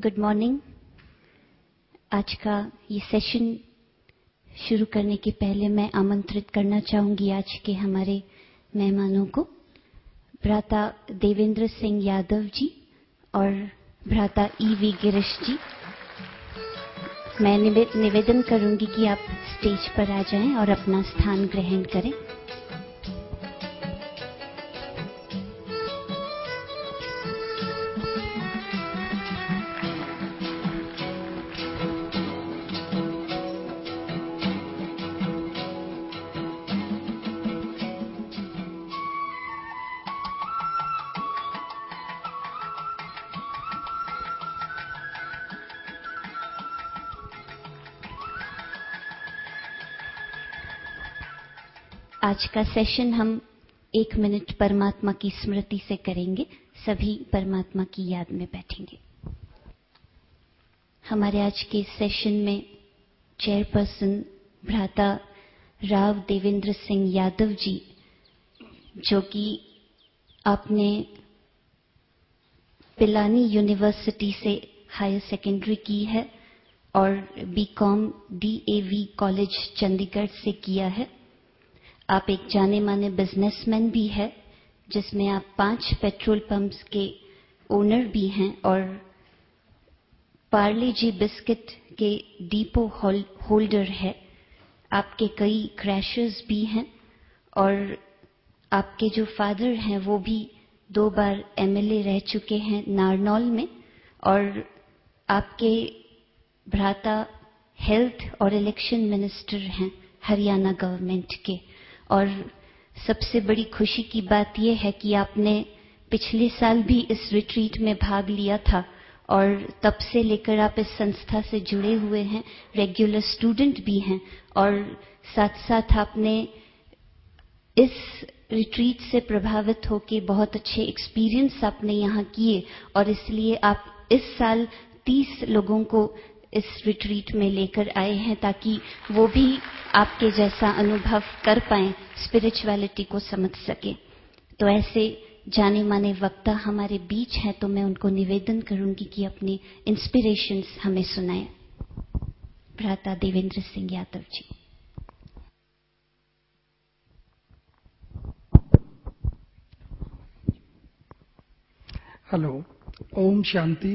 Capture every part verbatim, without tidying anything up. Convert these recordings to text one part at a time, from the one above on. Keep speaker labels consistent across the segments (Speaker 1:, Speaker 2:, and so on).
Speaker 1: Good morning. आज का ये सेशन शुरू करने के पहले मैं आमंत्रित करना चाहूंगी आज के हमारे मेहमानों को, भ्राता देवेंद्र सिंह यादव जी और भ्राता ई वी गिरीश जी। मैं निवेदन करूंगी कि आप स्टेज पर आ जाएं और अपना स्थान ग्रहण करें। आज का सेशन हम एक मिनट परमात्मा की स्मृति से करेंगे। सभी परमात्मा की याद में बैठेंगे। हमारे आज के सेशन में चेयरपर्सन भ्राता राव देवेंद्र सिंह यादव जी, जो कि आपने पिलानी यूनिवर्सिटी से हायर सेकेंडरी की है और BCom D A V college Chandigarh से किया है। आप एक जाने माने बिजनेसमैन भी है, जिसमें आप पांच पेट्रोल पंप्स के ओनर भी हैं और पार्ले जी बिस्किट के डिपो होल्डर है। आपके कई क्रैशेस भी हैं और आपके जो फादर हैं वो भी दो बार एम एल ए रह चुके हैं नारनौल में, और आपके भ्राता हेल्थ और इलेक्शन मिनिस्टर हैं हरियाणा गवर्नमेंट के। और सबसे बड़ी खुशी की बात यह है कि आपने पिछले साल भी इस रिट्रीट में भाग लिया था और तब से लेकर आप इस संस्था से जुड़े हुए हैं, रेगुलर स्टूडेंट भी हैं, और साथ साथ आपने इस रिट्रीट से प्रभावित होकर बहुत अच्छे एक्सपीरियंस आपने यहाँ किए और इसलिए आप इस साल तीस लोगों को इस रिट्रीट में लेकर आए हैं ताकि वो भी आपके जैसा अनुभव कर पाएं, स्पिरिचुअलिटी को समझ सके। तो ऐसे जाने माने वक्ता हमारे बीच हैं, तो मैं उनको निवेदन करूंगी कि अपनी इंस्पिरेशंस हमें सुनाएं। भ्राता देवेंद्र सिंह यादव जी।
Speaker 2: हेलो, ओम शांति।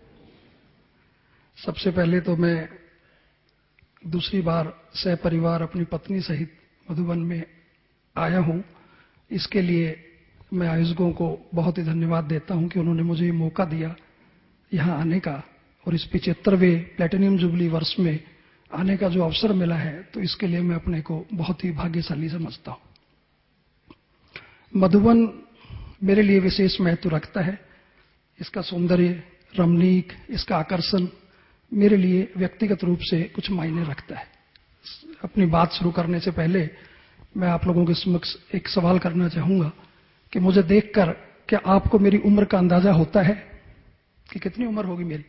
Speaker 2: सबसे पहले तो मैं दूसरी बार सहपरिवार अपनी पत्नी सहित मधुबन में आया हूं। इसके लिए मैं आयोजकों को बहुत ही धन्यवाद देता हूं कि उन्होंने मुझे ये मौका दिया यहां आने का, और इस पिचहत्तरवें प्लेटिनियम जुबली वर्ष में आने का जो अवसर मिला है, तो इसके लिए मैं अपने को बहुत ही भाग्यशाली समझता हूं। मधुबन मेरे लिए विशेष महत्व रखता है। इसका सौंदर्य, रमणीक, इसका आकर्षण मेरे लिए व्यक्तिगत रूप से कुछ मायने रखता है। अपनी बात शुरू करने से पहले मैं आप लोगों के समक्ष एक सवाल करना चाहूंगा कि मुझे देखकर क्या आपको मेरी उम्र का अंदाजा होता है कि कितनी उम्र होगी मेरी?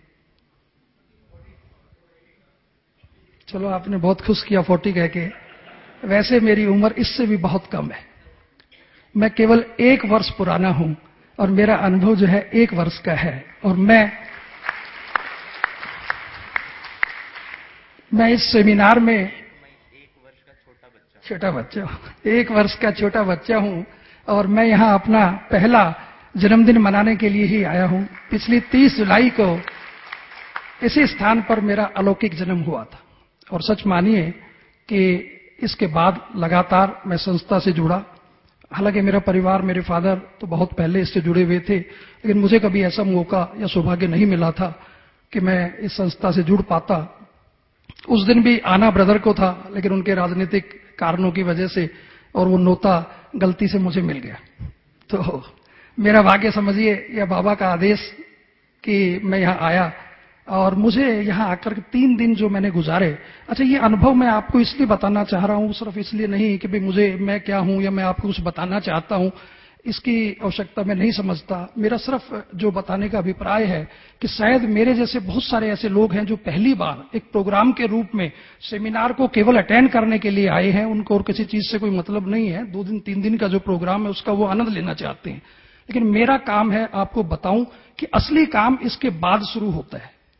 Speaker 2: चलो, आपने बहुत खुश किया फोर्टी कह के। वैसे मेरी उम्र इससे भी बहुत कम है। मैं केवल एक वर्ष पुराना हूं और मेरा अनुभव जो है एक वर्ष का है, और मैं मैं इस सेमिनार में एक वर्ष का छोटा बच्चा छोटा बच्चा एक वर्ष का छोटा बच्चा हूं और मैं यहां अपना पहला जन्मदिन मनाने के लिए ही आया हूं। पिछली तीस जुलाई को इसी स्थान पर मेरा अलौकिक जन्म हुआ था, और सच मानिए कि इसके बाद लगातार मैं संस्था से जुड़ा। हालांकि मेरा परिवार, मेरे फादर तो बहुत पहले इससे जुड़े हुए थे, लेकिन मुझे कभी ऐसा मौका या सौभाग्य नहीं मिला था कि मैं इस संस्था से जुड़ पाता। उस दिन भी आना ब्रदर को था, लेकिन उनके राजनीतिक कारणों की वजह से और वो नोता गलती से मुझे मिल गया। तो मेरा भाग्य समझिए या बाबा का आदेश कि मैं यहां आया, और मुझे यहां आकर तीन दिन जो मैंने गुजारे। अच्छा, ये अनुभव मैं आपको इसलिए बताना चाह रहा हूं, सिर्फ इसलिए नहीं कि भाई मुझे मैं क्या हूं या मैं आपको कुछ बताना चाहता हूं, इसकी आवश्यकता मैं नहीं समझता। मेरा सिर्फ जो बताने का अभिप्राय है कि शायद मेरे जैसे बहुत सारे ऐसे लोग हैं जो पहली बार एक प्रोग्राम के रूप में सेमिनार को केवल अटेंड करने के लिए आए हैं। उनको और किसी चीज से कोई मतलब नहीं है। दो दिन तीन दिन का जो प्रोग्राम है उसका वो आनंद लेना चाहते हैं, लेकिन मेरा काम है आपको बताऊं कि असली काम इसके बाद शुरू होता है।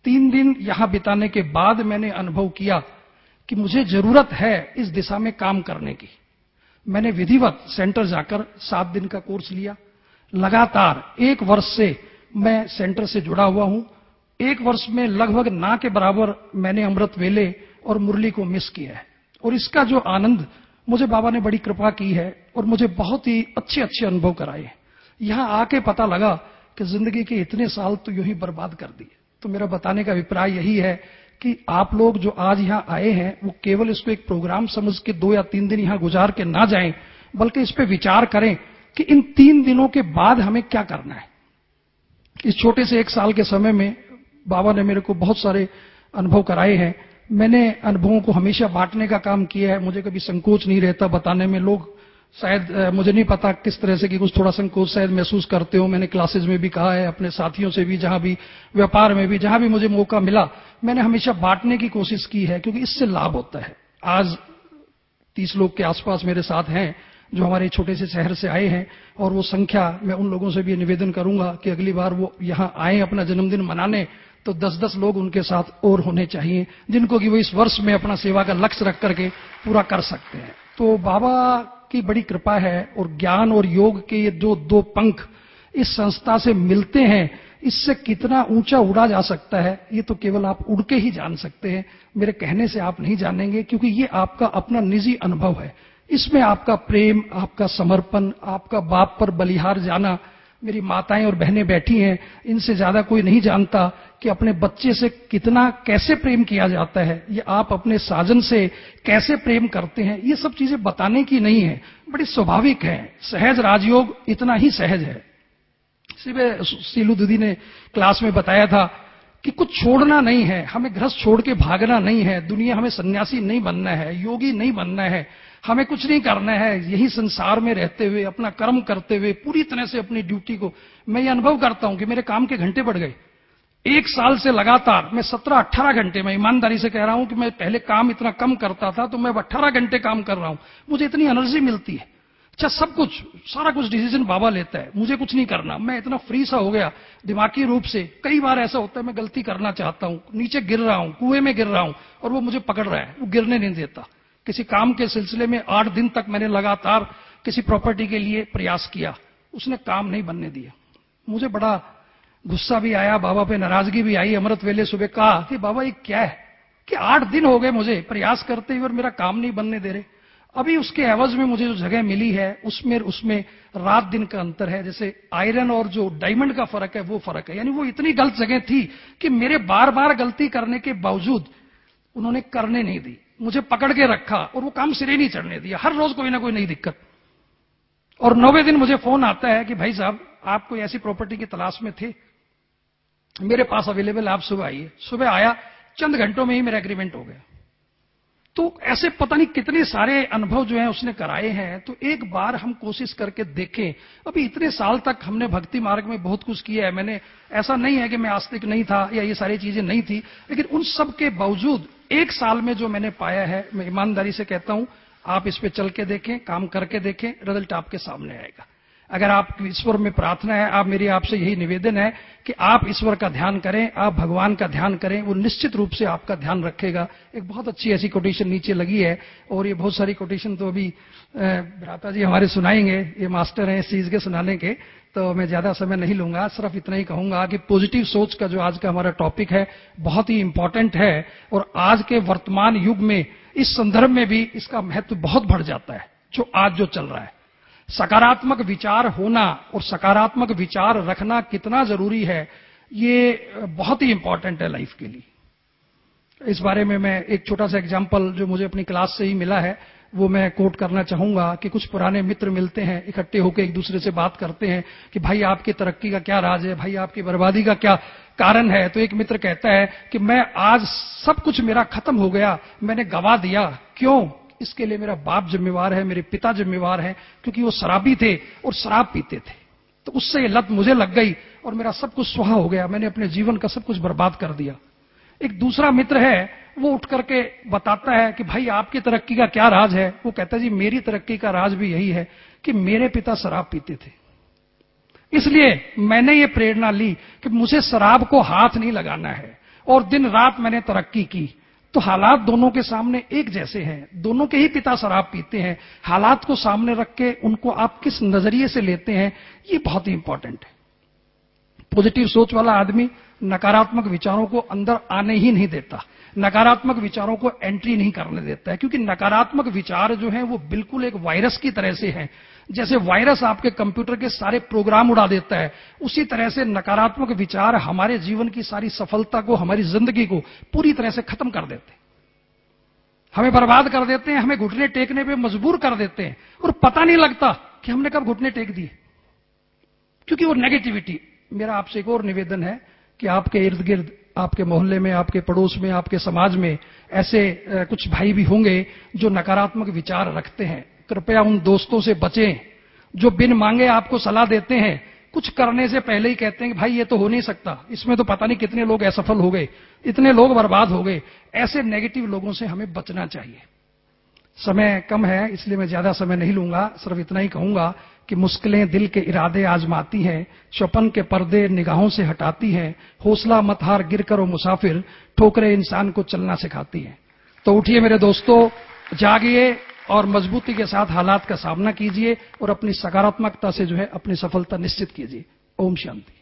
Speaker 2: तीन दिन यहां बिताने के बाद मैंने अनुभव किया कि मुझे जरूरत है इस दिशा में काम करने की। मैंने विधिवत सेंटर जाकर सात दिन का कोर्स लिया। लगातार एक वर्ष से मैं सेंटर से जुड़ा हुआ हूं। एक वर्ष में लगभग ना के बराबर मैंने अमृत वेले और मुरली को मिस किया है, और इसका जो आनंद मुझे बाबा ने बड़ी कृपा की है और मुझे बहुत ही अच्छे अच्छे अनुभव कराए। यहां आके पता लगा कि जिंदगी के इतने साल तो यूं ही बर्बाद कर दिए। तो मेरा बताने का अभिप्राय यही है कि आप लोग जो आज यहां आए हैं वो केवल इसको एक प्रोग्राम समझ के दो या तीन दिन यहां गुजार के ना जाएं, बल्कि इस पे विचार करें कि इन तीन दिनों के बाद हमें क्या करना है। इस छोटे से एक साल के समय में बाबा ने मेरे को बहुत सारे अनुभव कराए हैं। मैंने अनुभवों को हमेशा बांटने का काम किया है। मुझे कभी संकोच नहीं रहता बताने में। लोग शायद मुझे नहीं पता किस तरह से कि कुछ थोड़ा संकोच शायद महसूस करते हो। मैंने क्लासेज में भी कहा है, अपने साथियों से भी, जहां भी व्यापार में भी, जहां भी मुझे मौका मिला, मैंने हमेशा बांटने की कोशिश की है, क्योंकि इससे लाभ होता है। आज तीस लोग के आसपास मेरे साथ हैं जो हमारे छोटे से शहर से आए हैं, और वो संख्या मैं उन लोगों से भी निवेदन करूंगा कि अगली बार वो यहां आए अपना जन्मदिन मनाने तो दस दस लोग उनके साथ और होने चाहिए, जिनको कि वो इस वर्ष में अपना सेवा का लक्ष्य रख करके पूरा कर सकते हैं। तो बाबा की बड़ी कृपा है, और ज्ञान और योग के ये जो दो पंख इस संस्था से मिलते हैं, इससे कितना ऊंचा उड़ा जा सकता है ये तो केवल आप उड़ के ही जान सकते हैं। मेरे कहने से आप नहीं जानेंगे, क्योंकि ये आपका अपना निजी अनुभव है। इसमें आपका प्रेम, आपका समर्पण, आपका बाप पर बलिहार जाना, मेरी माताएं और बहनें बैठी हैं, इनसे ज्यादा कोई नहीं जानता कि अपने बच्चे से कितना कैसे प्रेम किया जाता है, ये आप अपने साजन से कैसे प्रेम करते हैं। ये सब चीजें बताने की नहीं है, बड़ी स्वाभाविक है। सहज राजयोग इतना ही सहज है। सिर्फ सीलू दीदी ने क्लास में बताया था कि कुछ छोड़ना नहीं है, हमें गृहस्थ छोड़ के भागना नहीं है, दुनिया हमें सन्यासी नहीं बनना है, योगी नहीं बनना है, हमें कुछ नहीं करना है। यही संसार में रहते हुए अपना कर्म करते हुए पूरी तरह से अपनी ड्यूटी को, मैं ये अनुभव करता हूं कि मेरे काम के घंटे बढ़ गए। एक साल से लगातार मैं सत्रह अठारह घंटे, मैं ईमानदारी से कह रहा हूं कि मैं पहले काम इतना कम करता था, तो मैं अब अठारह घंटे काम कर रहा हूं। मुझे इतनी एनर्जी मिलती है। अच्छा, सब कुछ सारा कुछ डिसीजन बाबा लेता है, मुझे कुछ नहीं करना। मैं इतना फ्री सा हो गया दिमागी रूप से। कई बार ऐसा होता है मैं गलती करना चाहता हूं, नीचे गिर रहा हूं, कुएं में गिर रहा हूं, और वो मुझे पकड़ रहा है, वो गिरने नहीं देता। किसी काम के सिलसिले में आठ दिन तक मैंने लगातार किसी प्रॉपर्टी के लिए प्रयास किया, उसने काम नहीं बनने दिया। मुझे बड़ा गुस्सा भी आया, बाबा पे नाराजगी भी आई। अमृत वेले सुबह कहा कि बाबा ये क्या है कि आठ दिन हो गए मुझे प्रयास करते हुए और मेरा काम नहीं बनने दे रहे। अभी उसके एवज में मुझे जो जगह मिली है उसमें उसमें रात दिन का अंतर है। जैसे आयरन और जो डायमंड का फर्क है वो फर्क है। यानी वो इतनी गलत जगह थी कि मेरे बार बार गलती करने के बावजूद उन्होंने करने नहीं दी, मुझे पकड़ के रखा और वो काम सिरे नहीं चढ़ने दिया। हर रोज कोई ना कोई नई दिक्कत। और नौवें दिन मुझे फोन आता है कि भाई साहब आप कोई ऐसी प्रॉपर्टी की तलाश में थे, मेरे पास अवेलेबल, आप सुबह आइए। सुबह आया, चंद घंटों में ही मेरा एग्रीमेंट हो गया। तो ऐसे पता नहीं कितने सारे अनुभव जो हैं उसने कराए हैं। तो एक बार हम कोशिश करके देखें। अभी इतने साल तक हमने भक्ति मार्ग में बहुत कुछ किया है। मैंने, ऐसा नहीं है कि मैं आस्तिक नहीं था या ये सारी चीजें नहीं थी, लेकिन उन सब के बावजूद एक साल में जो मैंने पाया है, मैं ईमानदारी से कहता हूं, आप इस पे चल के देखें, काम करके देखें, रिजल्ट आपके सामने आएगा। अगर आप ईश्वर में प्रार्थना है, आप मेरी आपसे यही निवेदन है कि आप ईश्वर का ध्यान करें, आप भगवान का ध्यान करें, वो निश्चित रूप से आपका ध्यान रखेगा। एक बहुत अच्छी ऐसी कोटेशन नीचे लगी है, और ये बहुत सारी कोटेशन तो अभी भ्राता जी हमारे सुनाएंगे, ये मास्टर हैं इस चीज के सुनाने के, तो मैं ज्यादा समय नहीं लूंगा। सिर्फ इतना ही कहूंगा कि पॉजिटिव सोच का जो आज का हमारा टॉपिक है बहुत ही इंपॉर्टेंट है, और आज के वर्तमान युग में इस संदर्भ में भी इसका महत्व बहुत बढ़ जाता है। जो आज जो चल रहा है, सकारात्मक विचार होना और सकारात्मक विचार रखना कितना जरूरी है, ये बहुत ही इंपॉर्टेंट है लाइफ के लिए। इस बारे में मैं एक छोटा सा एग्जांपल जो मुझे अपनी क्लास से ही मिला है वो मैं कोट करना चाहूंगा कि कुछ पुराने मित्र मिलते हैं, इकट्ठे होकर एक दूसरे से बात करते हैं कि भाई आपकी तरक्की का क्या राज है, भाई आपकी बर्बादी का क्या कारण है। तो एक मित्र कहता है कि मैं आज सब कुछ मेरा खत्म हो गया, मैंने गवा दिया। क्यों? इसके लिए मेरा बाप जिम्मेवार है, मेरे पिता जिम्मेवार है, क्योंकि वो शराबी थे और शराब पीते थे। तो उससे ये लत मुझे लग गई और मेरा सब कुछ सुहा हो गया, मैंने अपने जीवन का सब कुछ बर्बाद कर दिया। एक दूसरा मित्र है, वो उठ करके बताता है कि भाई आपकी तरक्की का क्या राज है। वो कहता है जी मेरी तरक्की का राज भी यही है कि मेरे पिता शराब पीते थे, इसलिए मैंने ये प्रेरणा ली कि मुझे शराब को हाथ नहीं लगाना है, और दिन रात मैंने तरक्की की। तो हालात दोनों के सामने एक जैसे हैं, दोनों के ही पिता शराब पीते हैं। हालात को सामने रख के उनको आप किस नजरिए से लेते हैं, ये बहुत ही इंपॉर्टेंट है। पॉजिटिव सोच वाला आदमी नकारात्मक विचारों को अंदर आने ही नहीं देता, नकारात्मक विचारों को एंट्री नहीं करने देता है, क्योंकि नकारात्मक विचार जो हैं वो बिल्कुल एक वायरस की तरह से हैं। जैसे वायरस आपके कंप्यूटर के सारे प्रोग्राम उड़ा देता है, उसी तरह से नकारात्मक विचार हमारे जीवन की सारी सफलता को, हमारी जिंदगी को पूरी तरह से खत्म कर देते हैं, हमें बर्बाद कर देते हैं, हमें घुटने टेकने पे मजबूर कर देते हैं और पता नहीं लगता कि हमने कब घुटने टेक दिए, क्योंकि वो नेगेटिविटी। मेरा आपसे एक और निवेदन है कि आपके इर्द गिर्द, आपके मोहल्ले में, आपके पड़ोस में, आपके समाज में ऐसे कुछ भाई भी होंगे जो नकारात्मक विचार रखते हैं। कृपया उन दोस्तों से बचें जो बिन मांगे आपको सलाह देते हैं, कुछ करने से पहले ही कहते हैं कि भाई ये तो हो नहीं सकता, इसमें तो पता नहीं कितने लोग असफल हो गए, इतने लोग बर्बाद हो गए। ऐसे नेगेटिव लोगों से हमें बचना चाहिए। समय कम है इसलिए मैं ज्यादा समय नहीं लूंगा, सिर्फ इतना ही कहूंगा कि मुश्किलें दिल के इरादे आजमाती हैं, स्वप्न के पर्दे निगाहों से हटाती हैं, हौसला मत हार गिर करो मुसाफिर, ठोकरें इंसान को चलना सिखाती हैं। तो उठिए मेरे दोस्तों, जागिए और मजबूती के साथ हालात का सामना कीजिए और अपनी सकारात्मकता से जो है अपनी सफलता निश्चित कीजिए। ओम शांति।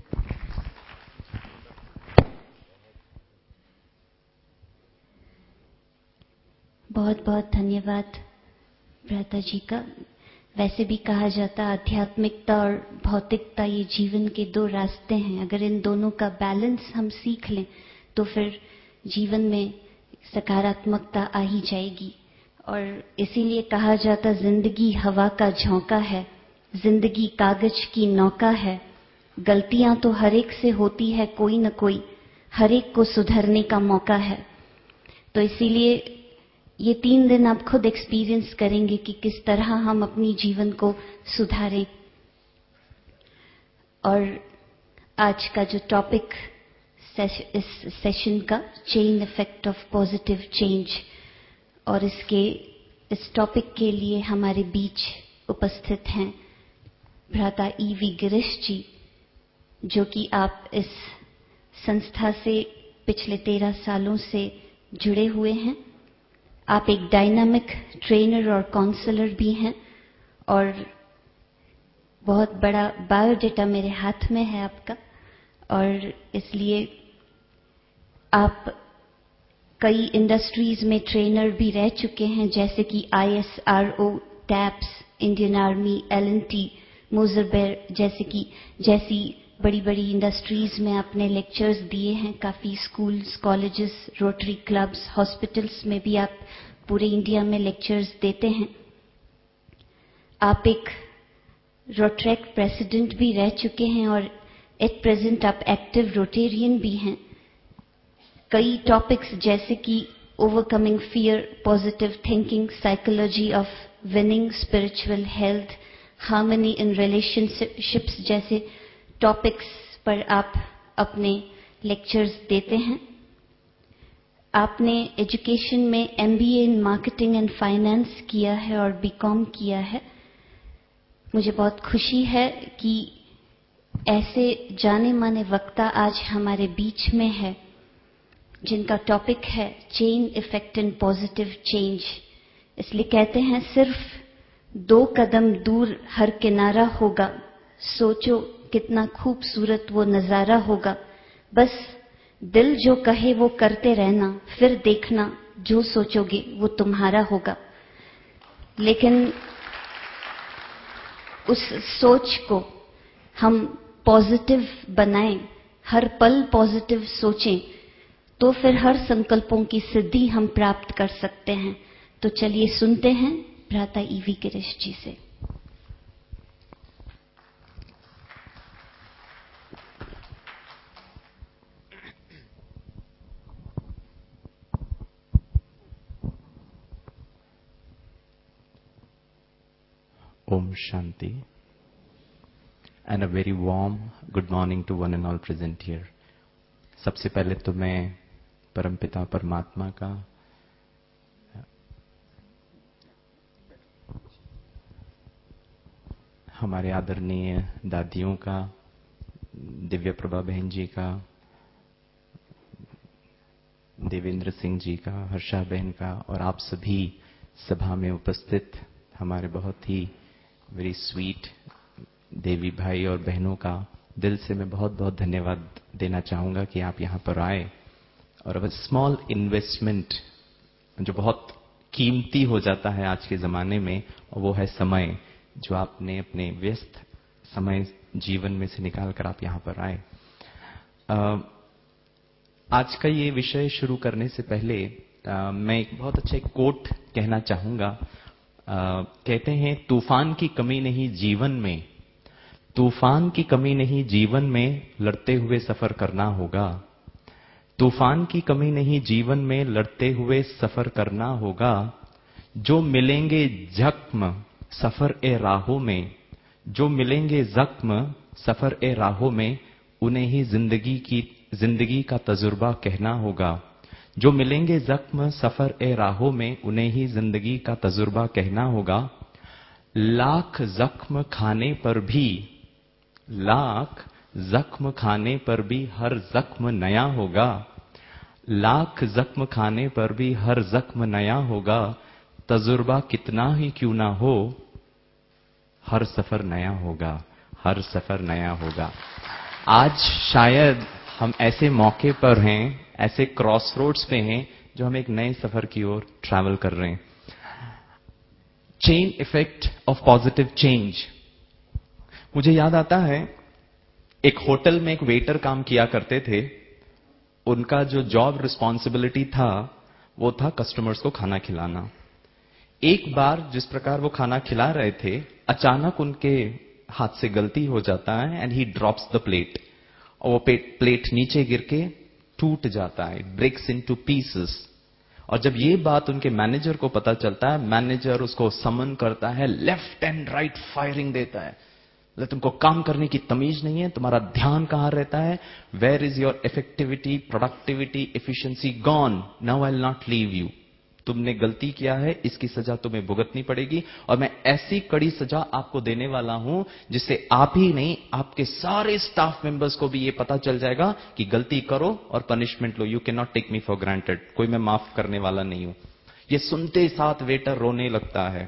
Speaker 1: बहुत बहुत धन्यवाद भ्राता जी का। वैसे भी कहा जाता आध्यात्मिकता और भौतिकता ये जीवन के दो रास्ते हैं। अगर इन दोनों का बैलेंस हम सीख लें तो फिर जीवन में सकारात्मकता आ ही जाएगी। और इसीलिए कहा जाता जिंदगी हवा का झोंका है, जिंदगी कागज की नौका है, गलतियां तो हर एक से होती है कोई न कोई, हर एक को सुधरने का मौका है। तो इसीलिए ये तीन दिन आप खुद एक्सपीरियंस करेंगे कि किस तरह हम अपनी जीवन को सुधारें। और आज का जो टॉपिक इस सेशन का, chain effect of positive change, और इसके इस टॉपिक के लिए हमारे बीच उपस्थित हैं भ्राता ई वी गिरीश जी, जो कि आप इस संस्था से पिछले तेरह सालों से जुड़े हुए हैं। आप एक डायनामिक ट्रेनर और काउंसलर भी हैं और बहुत बड़ा बायोडेटा मेरे हाथ में है आपका, और इसलिए आप कई इंडस्ट्रीज में ट्रेनर भी रह चुके हैं, जैसे कि I S R O, TAPS, Indian Army, L N T, Moser Baer जैसे कि जैसी बड़ी बड़ी इंडस्ट्रीज में आपने लेक्चर्स दिए हैं। काफी schools, colleges, Rotary clubs, hospitals में भी आप पूरे इंडिया में लेक्चर्स देते हैं। आप एक रोट्रेक प्रेसिडेंट भी रह चुके हैं और एट प्रेजेंट आप एक्टिव रोटेरियन भी हैं। कई टॉपिक्स जैसे कि overcoming fear, positive thinking, psychology of winning, spiritual health, harmony in relationships जैसे टॉपिक्स पर आप अपने लेक्चर्स देते हैं। आपने एजुकेशन में M B A in marketing and finance किया है और बी कॉम किया है। मुझे बहुत खुशी है कि ऐसे जाने माने वक्ता आज हमारे बीच में है जिनका टॉपिक है chain effect and positive change. इसलिए कहते हैं सिर्फ दो कदम दूर हर किनारा होगा, सोचो कितना खूबसूरत वो नजारा होगा। बस दिल जो कहे वो करते रहना, फिर देखना जो सोचोगे वो तुम्हारा होगा। लेकिन उस सोच को हम पॉजिटिव बनाएं, हर पल पॉजिटिव सोचें, तो फिर हर संकल्पों की सिद्धि हम प्राप्त कर सकते हैं। तो चलिए सुनते हैं भ्राता ई वी गिरीश जी से।
Speaker 3: Om Shanti, and a very warm good morning to one and all present here. सबसे पहले तो मैं परमपिता परमात्मा का हमारे आदरणीय दादियों का, दिव्य प्रभा बहन जी का, देवेंद्र सिंह जी का, हर्षा बहन का और आप सभी सभा में उपस्थित हमारे बहुत ही वेरी स्वीट देवी भाई और बहनों का दिल से मैं बहुत बहुत धन्यवाद देना चाहूंगा कि आप यहां पर आए और अब स्मॉल इन्वेस्टमेंट जो बहुत कीमती हो जाता है आज के जमाने में, और वो है समय, जो आपने अपने व्यस्त समय जीवन में से निकाल कर आप यहां पर आए। आ, आज का ये विषय शुरू करने से पहले आ, मैं एक बहुत अच्छा एक कोट कहना चाहूंगा। आ, कहते हैं, तूफान की कमी नहीं जीवन में, तूफान की कमी नहीं जीवन में, लड़ते हुए सफर करना होगा। तूफान की कमी नहीं जीवन में, लड़ते हुए सफर करना होगा। जो मिलेंगे जख्म सफर ए राहों में, जो मिलेंगे जख्म सफर ए राहों में, उन्हें ही जिंदगी की जिंदगी का तजुर्बा कहना होगा। जो मिलेंगे जख्म सफर ए राहों में, उन्हें ही जिंदगी का तजुर्बा कहना होगा। लाख जख्म खाने पर भी, लाख जख्म खाने पर भी हर जख्म नया होगा। लाख जख्म खाने पर भी हर जख्म नया होगा। तजुर्बा कितना ही क्यों ना हो, हर सफर नया होगा, हर सफर नया होगा। आज शायद हम ऐसे मौके पर हैं, ऐसे क्रॉस रोड्स पे हैं, जो हम एक नए सफर की ओर ट्रैवल कर रहे हैं। Chain effect of positive change. मुझे याद आता है, एक होटल में एक वेटर काम किया करते थे। उनका जो जॉब रिस्पॉन्सिबिलिटी था वो था कस्टमर्स को खाना खिलाना। एक बार जिस प्रकार वो खाना खिला रहे थे, अचानक उनके हाथ से गलती हो जाता है and he drops the plate, और वो प्लेट नीचे गिर के टूट जाता है, इट ब्रेक्स इनटू पीसेस। और जब ये बात उनके मैनेजर को पता चलता है, मैनेजर उसको समन करता है, लेफ्ट एंड राइट फायरिंग देता है। मतलब तुमको काम करने की तमीज नहीं है, तुम्हारा ध्यान कहां रहता है, where is your effectivity, productivity, efficiency gone, now I will not leave you. तुमने गलती किया है, इसकी सजा तुम्हें भुगतनी पड़ेगी, और मैं ऐसी कड़ी सजा आपको देने वाला हूं जिससे आप ही नहीं, आपके सारे स्टाफ मेंबर्स को भी ये पता चल जाएगा कि गलती करो और पनिशमेंट लो। You can not take me for granted, कोई मैं माफ करने वाला नहीं हूं। ये सुनते साथ वेटर रोने लगता है।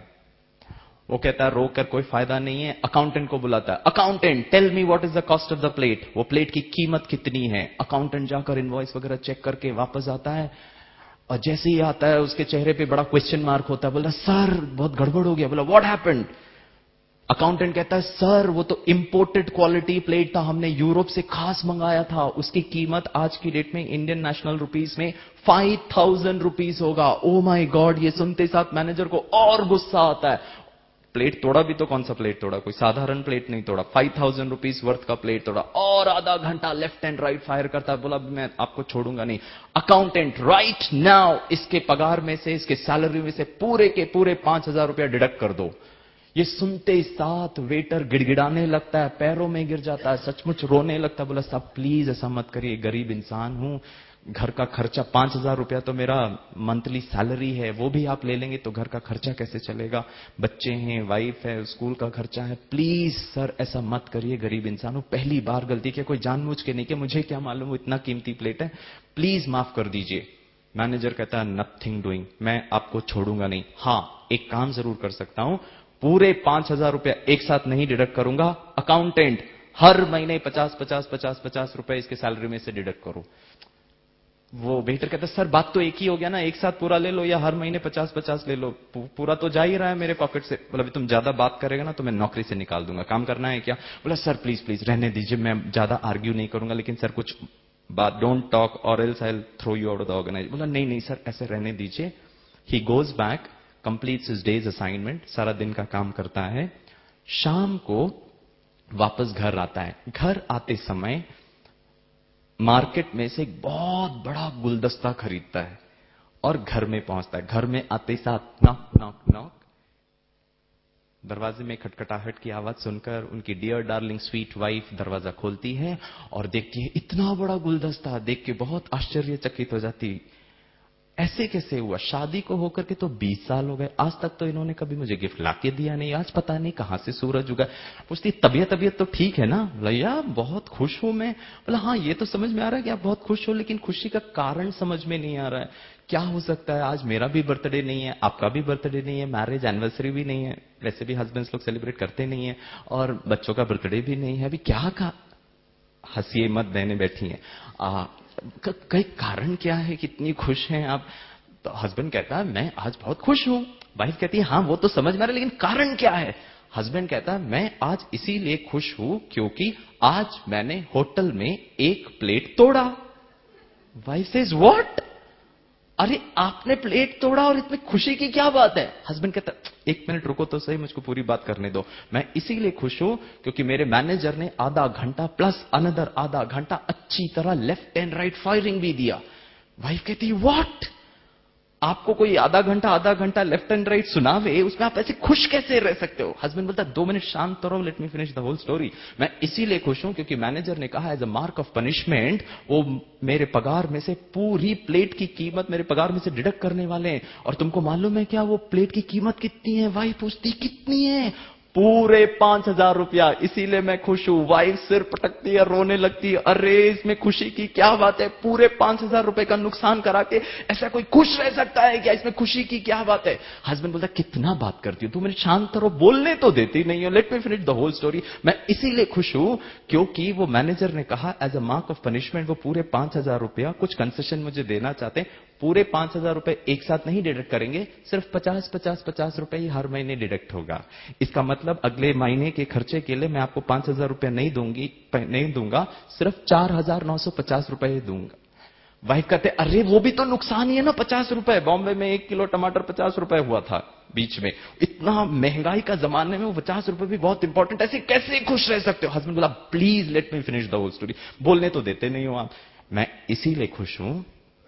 Speaker 3: वो कहता है रोकर कोई फायदा नहीं है, अकाउंटेंट को बुलाता है, accountant tell me what is the cost of the plate. वो प्लेट की कीमत कितनी है। अकाउंटेंट जाकर इनवॉइस वगैरह चेक करके वापस आता है, और जैसे ही आता है उसके चेहरे पे बड़ा क्वेश्चन मार्क होता है। बोला सर बहुत गड़बड़ हो गया। बोला व्हाट हैपेंड। अकाउंटेंट कहता है सर वो तो इंपोर्टेड क्वालिटी प्लेट था, हमने यूरोप से खास मंगाया था, उसकी कीमत आज की डेट में इंडियन नेशनल रुपीस में फाइव थाउजेंड रुपीज होगा। Oh my god. ये सुनते साथ मैनेजर को और गुस्सा आता है। प्लेट तोड़ा भी तो कौन सा प्लेट तोड़ा, कोई साधारण प्लेट नहीं तोड़ा, फाइव थाउजेंड रुपीज वर्थ का प्लेट तोड़ा। और आधा घंटा लेफ्ट एंड राइट फायर करता है। बोला मैं आपको छोड़ूंगा नहीं। अकाउंटेंट राइट नाउ इसके पगार में से, इसके सैलरी में से पूरे के पूरे पांच हजार रुपया डिडक्ट कर दो। ये सुनते साथ वेटर गिड़गिड़ाने लगता है, पैरों में गिर जाता है, सचमुच रोने लगता है। बोला साहब प्लीज ऐसा मत करिए, गरीब इंसान हूं, घर का खर्चा पांच हजार रुपया तो मेरा मंथली सैलरी है, वो भी आप ले लेंगे तो घर का खर्चा कैसे चलेगा, बच्चे हैं, वाइफ है, स्कूल का खर्चा है, प्लीज सर ऐसा मत करिए, गरीब इंसान हूं, पहली बार गलती किया, कोई जानबूझ के नहीं किया, मुझे क्या मालूम वो इतना कीमती प्लेट है, प्लीज माफ कर दीजिए। मैनेजर कहता है नथिंग डूइंग, मैं आपको छोड़ूंगा नहीं। हां एक काम जरूर कर सकता हूं, पूरे पांच हजार रुपया एक साथ नहीं डिडक्ट करूंगा, अकाउंटेंट हर महीने पचास पचास पचास पचास रुपए इसके सैलरी में से डिडक्ट करो। वो वेटर कहता सर बात तो एक ही हो गया ना, एक साथ पूरा ले लो या हर महीने पचास पचास ले लो, पूरा तो जा ही रहा है मेरे पॉकेट से। बोला तुम ज्यादा बात करेगा ना तो मैं नौकरी से निकाल दूंगा, काम करना है क्या। बोला सर प्लीज प्लीज रहने दीजिए, मैं ज्यादा आर्ग्यू नहीं करूंगा, लेकिन सर कुछ बात, डोंट टॉक और else I will throw you out of the organisation. बोला नहीं नहीं सर ऐसे रहने दीजिए। He goes back, completes his day's assignment, सारा दिन का काम करता है, शाम को वापस घर आता है। घर आते समय मार्केट में से एक बहुत बड़ा गुलदस्ता खरीदता है और घर में पहुंचता है। घर में आते साथ नॉक नॉक नॉक, दरवाजे में खटखटाहट की आवाज सुनकर उनकी डियर डार्लिंग स्वीट वाइफ दरवाजा खोलती है और देखती है इतना बड़ा गुलदस्ता, देख के बहुत आश्चर्यचकित हो जाती। ऐसे कैसे हुआ? शादी को होकर के तो बीस साल हो गए, आज तक तो इन्होंने कभी मुझे गिफ्ट लाके दिया नहीं, आज पता नहीं कहां से सूरज उगा। पूछती तबीयत तबीयत तो ठीक है ना? भैया बहुत खुश हूं मैं। बोला हाँ ये तो समझ में आ रहा है कि आप बहुत खुश हो, लेकिन खुशी का कारण समझ में नहीं आ रहा है। क्या हो सकता है? आज मेरा भी बर्थडे नहीं है, आपका भी बर्थडे नहीं है, मैरिज एनिवर्सरी भी नहीं है, वैसे भी हस्बैंड्स लोग सेलिब्रेट करते नहीं है, और बच्चों का बर्थडे भी नहीं है। अभी क्या का हंसिए मत, बहने बैठी हैं। आ, कई कारण क्या है कि इतनी खुश हैं आप? तो हस्बैंड कहता है मैं आज बहुत खुश हूं। वाइफ कहती है हाँ वो तो समझ में आ रहा है, लेकिन कारण क्या है? हस्बैंड कहता है मैं आज इसीलिए खुश हूं क्योंकि आज मैंने होटल में एक प्लेट तोड़ा। Wife says what? अरे आपने प्लेट तोड़ा और इतनी खुशी की क्या बात है? हस्बैंड कहता एक मिनट रुको तो सही, मुझको पूरी बात करने दो। मैं इसीलिए खुश हूं क्योंकि मेरे मैनेजर ने आधा घंटा प्लस अनदर आधा घंटा अच्छी तरह लेफ्ट एंड राइट फायरिंग भी दिया। वाइफ कहती व्हाट? आपको कोई आधा घंटा आधा घंटा लेफ्ट एंड राइट सुनावे, उसमें आप ऐसे खुश कैसे रह सकते हो? हस्बैंड बोलता दो मिनट शांत तो रहो, let me finish the whole story. मैं इसीलिए खुश हूं क्योंकि मैनेजर ने कहा as a mark of punishment वो मेरे पगार में से पूरी प्लेट की कीमत मेरे पगार में से डिडक्ट करने वाले हैं। और तुमको मालूम है क्या वो प्लेट की कीमत कितनी है? वाइफ पूछती कितनी है? पूरे पांच हजार रुपया। इसीलिए मैं खुश हूं। वाइफ सिर पटकती है, रोने लगती है, अरे इसमें खुशी की क्या बात है? पूरे पांच हजार रुपए का नुकसान करा के ऐसा कोई खुश रह सकता है क्या? इसमें खुशी की क्या बात है? हस्बैंड बोलता कितना बात करती हो तू, मेरे शांत रहो, बोलने तो देती नहीं हो, let me finish the whole story. मैं इसीलिए खुश हूं क्योंकि वो मैनेजर ने कहा as a mark of punishment वो पूरे पांच हजार रुपया कुछ कंसेशन मुझे देना चाहते हैं। पूरे पांच हजार रुपए एक साथ नहीं डिडक्ट करेंगे, सिर्फ पचास पचास पचास रुपए ही हर महीने डिडक्ट होगा। इसका मतलब अगले महीने के खर्चे के लिए मैं आपको पांच हजार रुपया नहीं दूंगी नहीं दूंगा, सिर्फ चार हजार नौ सौ पचास रुपए ही दूंगा। वाइफ कहते अरे वो भी तो नुकसान ही है ना, पचास रुपए। बॉम्बे में एक किलो टमाटर पचास रुपए हुआ था बीच में। इतना महंगाई का जमाने में वो पचास रुपए भी बहुत इंपॉर्टेंट, ऐसे कैसे खुश रह सकते हो? हस्बैंड बोला please let me finish the whole story. बोलने तो देते नहीं हो आप। मैं इसीलिए खुश हूं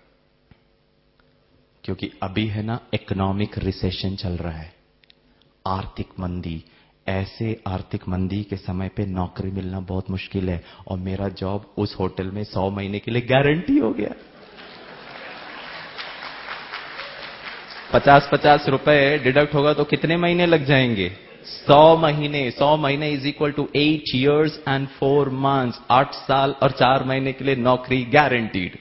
Speaker 3: क्योंकि अभी है ना इकोनॉमिक रिसेशन चल रहा है, आर्थिक मंदी। ऐसे आर्थिक मंदी के समय पे नौकरी मिलना बहुत मुश्किल है, और मेरा जॉब उस होटल में सौ महीने के लिए गारंटी हो गया। पचास पचास रुपए डिडक्ट होगा तो कितने महीने लग जाएंगे? सौ महीने। सौ महीने is equal to eight years and four months. आठ साल और चार महीने के लिए नौकरी guaranteed.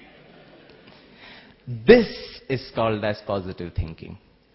Speaker 3: This is called as positive thinking.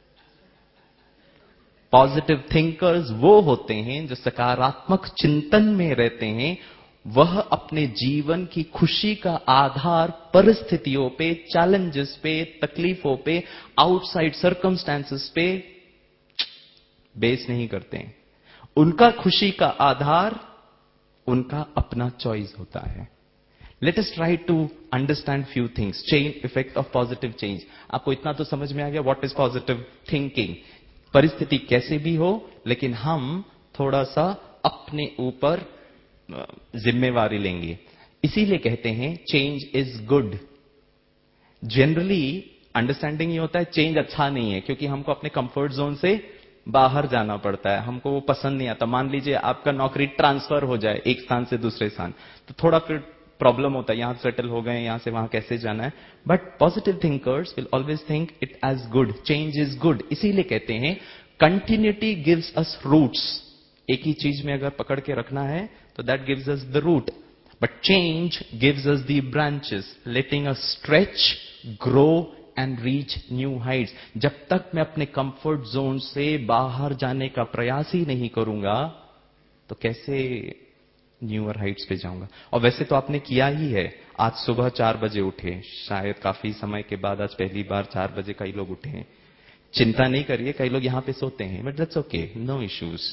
Speaker 3: Positive thinkers वो होते हैं जो सकारात्मक चिंतन में रहते हैं। वह अपने जीवन की खुशी का आधार परिस्थितियों पे, चैलेंजेस पे, तकलीफों पे, आउटसाइड सर्कमस्टेंसेस पे बेस नहीं करते हैं। उनका खुशी का आधार उनका अपना चॉइस होता है। Let us try to understand few things. Chain effect of positive change. आपको इतना तो समझ में आ गया व्हाट इज पॉजिटिव थिंकिंग। परिस्थिति कैसे भी हो, लेकिन हम थोड़ा सा अपने ऊपर जिम्मेवारी लेंगे। इसीलिए कहते हैं change is good. Generally understanding ये होता है चेंज अच्छा नहीं है, क्योंकि हमको अपने कंफर्ट जोन से बाहर जाना पड़ता है, हमको वो पसंद नहीं आता। मान लीजिए आपका नौकरी ट्रांसफर हो जाए एक स्थान से दूसरे स्थान, तो थोड़ा फिर प्रॉब्लम होता है, यहां सेटल हो गए, यहां से वहां कैसे जाना है। But positive thinkers will always think it as good. Change is good. इसीलिए कहते हैं कंटिन्यूटी गिव्स अस रूट्स। एक ही चीज में अगर पकड़ के रखना है तो that gives us the root, but change gives us the branches, letting us stretch, grow and reach new heights. जब तक मैं अपने कंफर्ट जोन से बाहर जाने का प्रयास ही नहीं करूंगा तो कैसे न्यूअर हाइट्स पे जाऊंगा? और वैसे तो आपने किया ही है। आज सुबह चार बजे उठे, शायद काफी समय के बाद आज पहली बार चार बजे कई लोग उठे हैं। चिंता नहीं करिए, कई लोग यहां पे सोते हैं, but that's okay, no issues.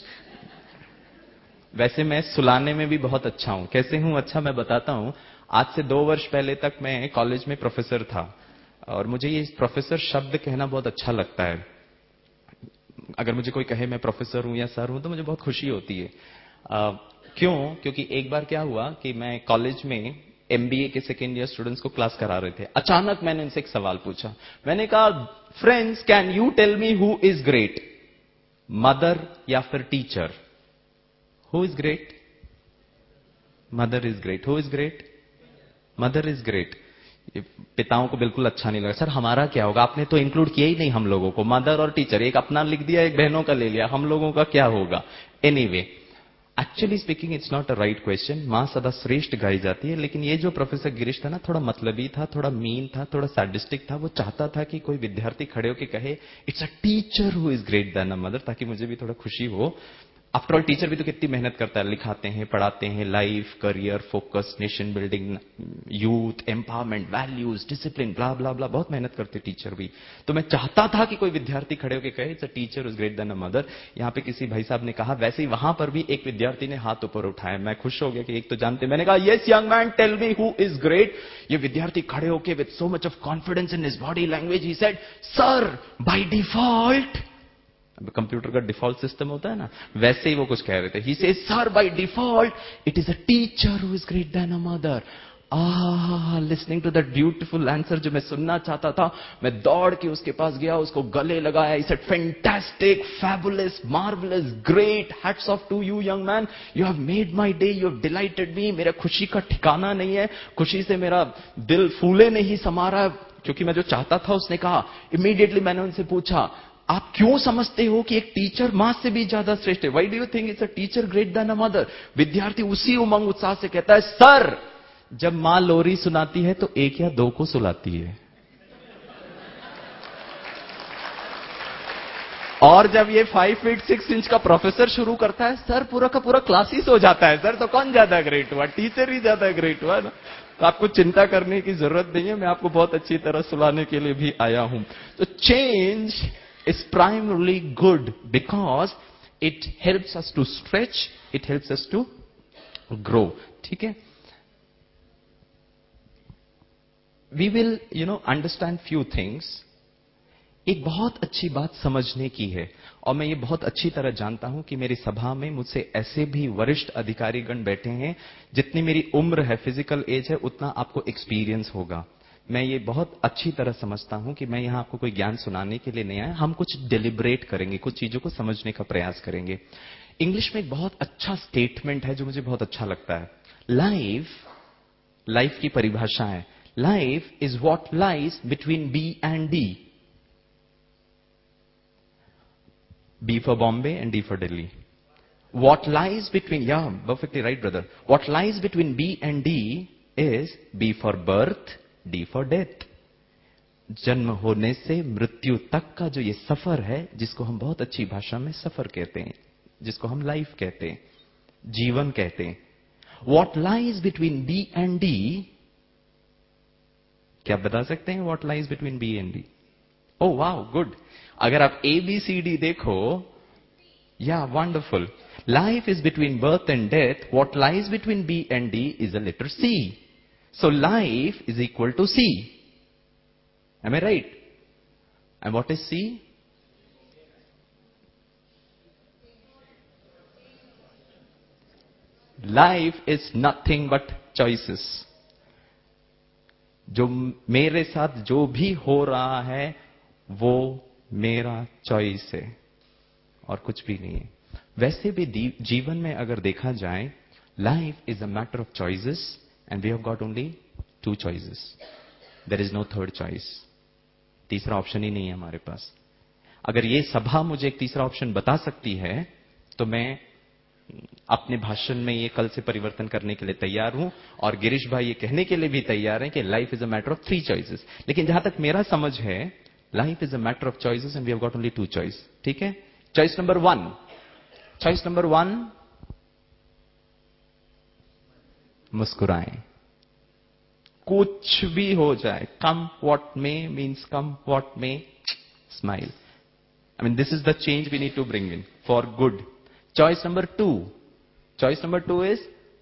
Speaker 3: वैसे मैं सुलाने में भी बहुत अच्छा हूं। कैसे हूं अच्छा, मैं बताता हूं। आज से दो वर्ष पहले तक मैं कॉलेज में प्रोफेसर था, और मुझे ये प्रोफेसर शब्द कहना बहुत अच्छा लगता है। अगर मुझे कोई कहे मैं प्रोफेसर हूं या सर हूं तो मुझे बहुत खुशी होती है। आ, क्यों? क्योंकि एक बार क्या हुआ कि मैं कॉलेज में एमबीए के सेकेंड ईयर स्टूडेंट्स को क्लास करा रहे थे। अचानक मैंने इनसे एक सवाल पूछा। मैंने कहा friends can you tell me who is great, mother या फिर teacher? Who is great? Mother is great. Who is great? Mother is great. ये पिताओं को बिल्कुल अच्छा नहीं लगा। सर हमारा क्या होगा, आपने तो इंक्लूड किया ही नहीं हम लोगों को, मदर और टीचर, एक अपना लिख दिया एक बहनों का ले लिया, हम लोगों का क्या होगा। Anyway, actually speaking it's not a right question. मां सदा श्रेष्ठ गाई जाती है, लेकिन ये जो प्रोफेसर गिरीश था ना, थोड़ा मतलबी था, थोड़ा मीन था, थोड़ा सैडिस्टिक था। वो चाहता था कि कोई विद्यार्थी खड़े होकर कहे it's a teacher who is great than a mother, ताकि मुझे भी थोड़ा खुशी हो। आफ्टर ऑल टीचर भी तो कितनी मेहनत करता है, लिखाते हैं, पढ़ाते हैं, life, career, focus, nation building, youth, empowerment, values, discipline, blah blah blah, बहुत मेहनत करते टीचर भी। तो मैं चाहता था कि कोई विद्यार्थी खड़े होकर कहे it's a teacher is great than a mother. यहां पे किसी भाई साहब ने कहा, वैसे ही वहां पर भी एक विद्यार्थी ने हाथ ऊपर उठाया। मैं खुश हो गया कि एक तो जानते। मैंने कहा yes young man, tell me who is great. ये विद्यार्थी खड़े होकर with so much of confidence in his body language he said, sir by default, computer का डिफॉल्ट सिस्टम होता है ना, वैसे ही वो कुछ कह रहे थे। He says sir by default it is a teacher who is great than a mother. Ah, listening to that beautiful answer जो मैं सुनना चाहता था, मैं दौड़ के उसके पास गया, उसको गले लगाया। He said fantastic, fabulous, marvellous, great, hats off to you young man, you have made my day, you have delighted me. मेरा खुशी का ठिकाना नहीं है, खुशी से मेरा दिल फूले नहीं समा रहा, क्योंकि मैं जो चाहता था उसने कहा। इमीडिएटली मैंने उनसे पूछा, आप क्यों समझते हो कि एक टीचर मां से भी ज्यादा श्रेष्ठ है? Why do you think it's a teacher great than a mother? विद्यार्थी उसी उमंग उत्साह से कहता है, सर जब मां लोरी सुनाती है तो एक या दो को सुलाती है, और जब ये फाइव फीट सिक्स इंच का प्रोफेसर शुरू करता है, सर पूरा का पूरा क्लास ही सो जाता है। सर तो कौन ज्यादा ग्रेट हुआ? टीचर ही ज्यादा ग्रेट हुआ ना। तो आपको चिंता करने की जरूरत नहीं है, मैं आपको बहुत अच्छी तरह सुलाने के लिए भी आया हूं। तो change is primarily good because it helps us to stretch, it helps us to grow. ठीक है? We will, you know, understand few things. एक बहुत अच्छी बात समझने की है, और मैं ये बहुत अच्छी तरह जानता हूं कि मेरी सभा में मुझसे ऐसे भी वरिष्ठ अधिकारीगण बैठे हैं, जितनी मेरी उम्र है, फिजिकल एज है, उतना आपको एक्सपीरियंस होगा। मैं ये बहुत अच्छी तरह समझता हूं कि मैं यहां आपको कोई ज्ञान सुनाने के लिए नहीं आया। हम कुछ डिलिब्रेट करेंगे, कुछ चीजों को समझने का प्रयास करेंगे। इंग्लिश में एक बहुत अच्छा स्टेटमेंट है जो मुझे बहुत अच्छा लगता है। लाइफ, लाइफ की परिभाषा है, life is what lies between B and D. B for Bombay and D for Delhi. What lies between, yeah, perfectly right, brother. What lies between B and D is B for birth, D for death. जन्म होने से मृत्यु तक का जो ये सफर है, जिसको हम बहुत अच्छी भाषा में सफर कहते हैं, जिसको हम लाइफ कहते हैं, जीवन कहते हैं। What lies between B and D, क्या आप बता सकते हैं what lies between B and D? Oh wow, good. अगर आप A B C D देखो, yeah, wonderful. Life is between birth and death. What lies between B and D is a letter C. So life is equal to C. Am I right? And what is C? Life is nothing but choices. जो मेरे साथ जो भी हो रहा है वो मेरा चॉइस है और कुछ भी नहीं है। वैसे भी जीवन में अगर देखा जाए, life is a matter of choices and we have got only two choices. There is no third choice. तीसरा ऑप्शन ही नहीं है हमारे पास। अगर ये सभा मुझे एक तीसरा ऑप्शन बता सकती है तो मैं अपने भाषण में ये कल से परिवर्तन करने के लिए तैयार हूं, और गिरीश भाई ये कहने के लिए भी तैयार हैं कि life is a matter of three choices. लेकिन जहां तक मेरा समझ है, life is a matter of choices and we have got only two choice. ठीक है? Choice number one, choice number one, मुस्कुराएं। कुछ भी हो जाए, come what may means come what may, smile. I mean, this is the change we need to bring in for good. Choice number two. Choice number two is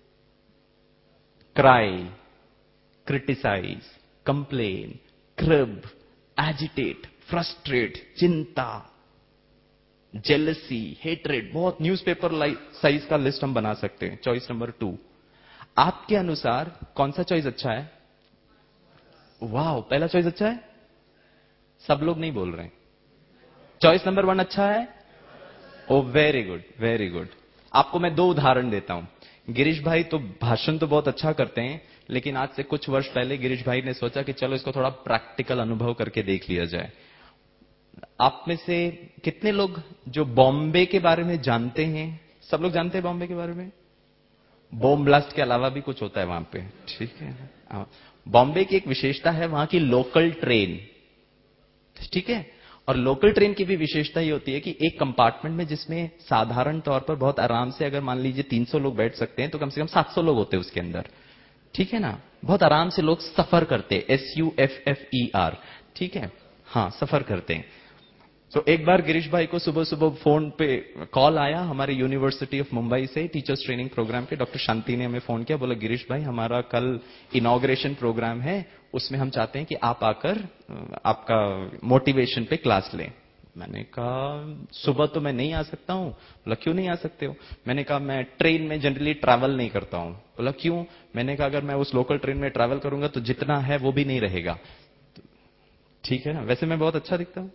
Speaker 3: cry, criticize, complain, crib, agitate, frustrate, चिंता, jealousy, hatred. बहुत newspaper size का list हम बना सकते हैं। Choice number two. आपके अनुसार कौन सा चॉइस अच्छा है? वाह, पहला चॉइस अच्छा है। सब लोग नहीं बोल रहे हैं। चॉइस नंबर वन अच्छा है। Oh very good, very good. आपको मैं दो उदाहरण देता हूं। गिरीश भाई तो भाषण तो बहुत अच्छा करते हैं, लेकिन आज से कुछ वर्ष पहले गिरीश भाई ने सोचा कि चलो इसको थोड़ा प्रैक्टिकल अनुभव करके देख लिया जाए। आप में से कितने लोग जो बॉम्बे के बारे में जानते हैं? सब लोग जानते हैं बॉम्बे के बारे में? बॉम्ब ब्लास्ट के अलावा भी कुछ होता है वहां पे, ठीक है। बॉम्बे की एक विशेषता है वहां की लोकल ट्रेन, ठीक है। और लोकल ट्रेन की भी विशेषता ये होती है कि एक कंपार्टमेंट में जिसमें साधारण तौर पर बहुत आराम से अगर मान लीजिए तीन सौ लोग बैठ सकते हैं तो कम से कम सात सौ लोग होते हैं उसके अंदर, ठीक है ना। बहुत आराम से लोग सफर करते हैं, S U F F E R, ठीक है, हाँ सफर करते हैं। तो एक बार गिरीश भाई को सुबह सुबह फोन पे कॉल आया हमारे यूनिवर्सिटी ऑफ मुंबई से, टीचर्स ट्रेनिंग प्रोग्राम के डॉक्टर शांति ने हमें फोन किया, बोला गिरीश भाई हमारा कल इनॉग्रेशन प्रोग्राम है, उसमें हम चाहते हैं कि आप आकर आपका मोटिवेशन पे क्लास लें। मैंने कहा सुबह तो मैं नहीं आ सकता हूं। बोला क्यों नहीं आ सकते हो? मैंने कहा मैं ट्रेन में जनरली ट्रैवल नहीं करता हूं। बोला क्यों? मैंने कहा अगर मैं उस लोकल ट्रेन में ट्रैवल करूंगा तो जितना है वो भी नहीं रहेगा। ठीक है ना, वैसे मैं बहुत अच्छा दिखता हूं,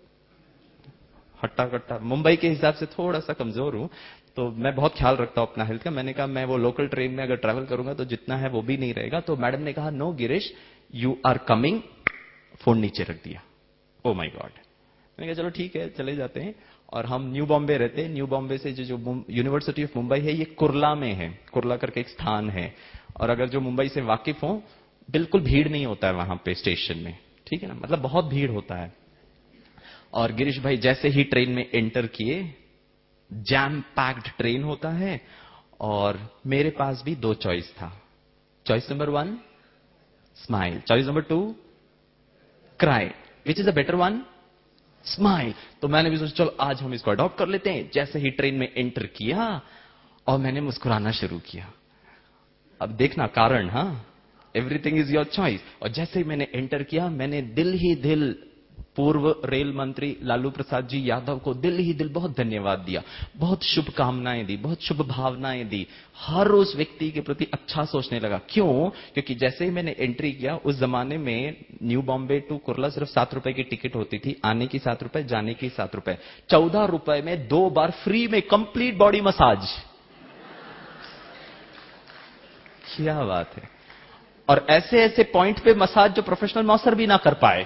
Speaker 3: हट्टा कट्टा, मुंबई के हिसाब से थोड़ा सा कमजोर हूं, तो मैं बहुत ख्याल रखता हूं अपना हेल्थ का। मैंने कहा मैं वो लोकल ट्रेन में अगर ट्रैवल करूंगा तो जितना है वो भी नहीं रहेगा। तो मैडम ने कहा no Girish you are coming, phone नीचे रख दिया। Oh my god. मैंने कहा चलो ठीक है चले जाते हैं। और हम न्यू बॉम्बे रहते हैं, न्यू बॉम्बे से जो जो यूनिवर्सिटी ऑफ मुंबई है ये कुर्ला में है, कुर्ला करके एक स्थान है। और अगर जो मुंबई से वाकिफ हो, बिल्कुल भीड़ नहीं होता है वहां पे स्टेशन में, ठीक है ना, मतलब बहुत भीड़ होता है। और गिरीश भाई जैसे ही ट्रेन में एंटर किए, जैम पैक्ड ट्रेन होता है, और मेरे पास भी दो चॉइस था। Choice number one smile, choice number two cry, which is a better one? Smile. तो मैंने भी सोचा चलो आज हम इसको अडॉप्ट कर लेते हैं। जैसे ही ट्रेन में एंटर किया और मैंने मुस्कुराना शुरू किया। अब देखना कारण, हाँ, एवरीथिंग इज योर चॉइस। और जैसे ही मैंने एंटर किया, मैंने दिल ही दिल पूर्व रेल मंत्री लालू प्रसाद जी यादव को दिल ही दिल बहुत धन्यवाद दिया, बहुत शुभकामनाएं दी, बहुत शुभ भावनाएं दी, हर उस व्यक्ति के प्रति अच्छा सोचने लगा। क्यों? क्योंकि जैसे ही मैंने एंट्री किया, उस जमाने में न्यू बॉम्बे टू कुर्ला सिर्फ सात रुपए की टिकट होती थी, आने की सात रुपए, जाने की सात रुपए, चौदह रुपए में दो बार फ्री में कंप्लीट बॉडी मसाज। क्या बात है। और ऐसे ऐसे पॉइंट पे मसाज जो प्रोफेशनल मॉसर भी ना कर पाए,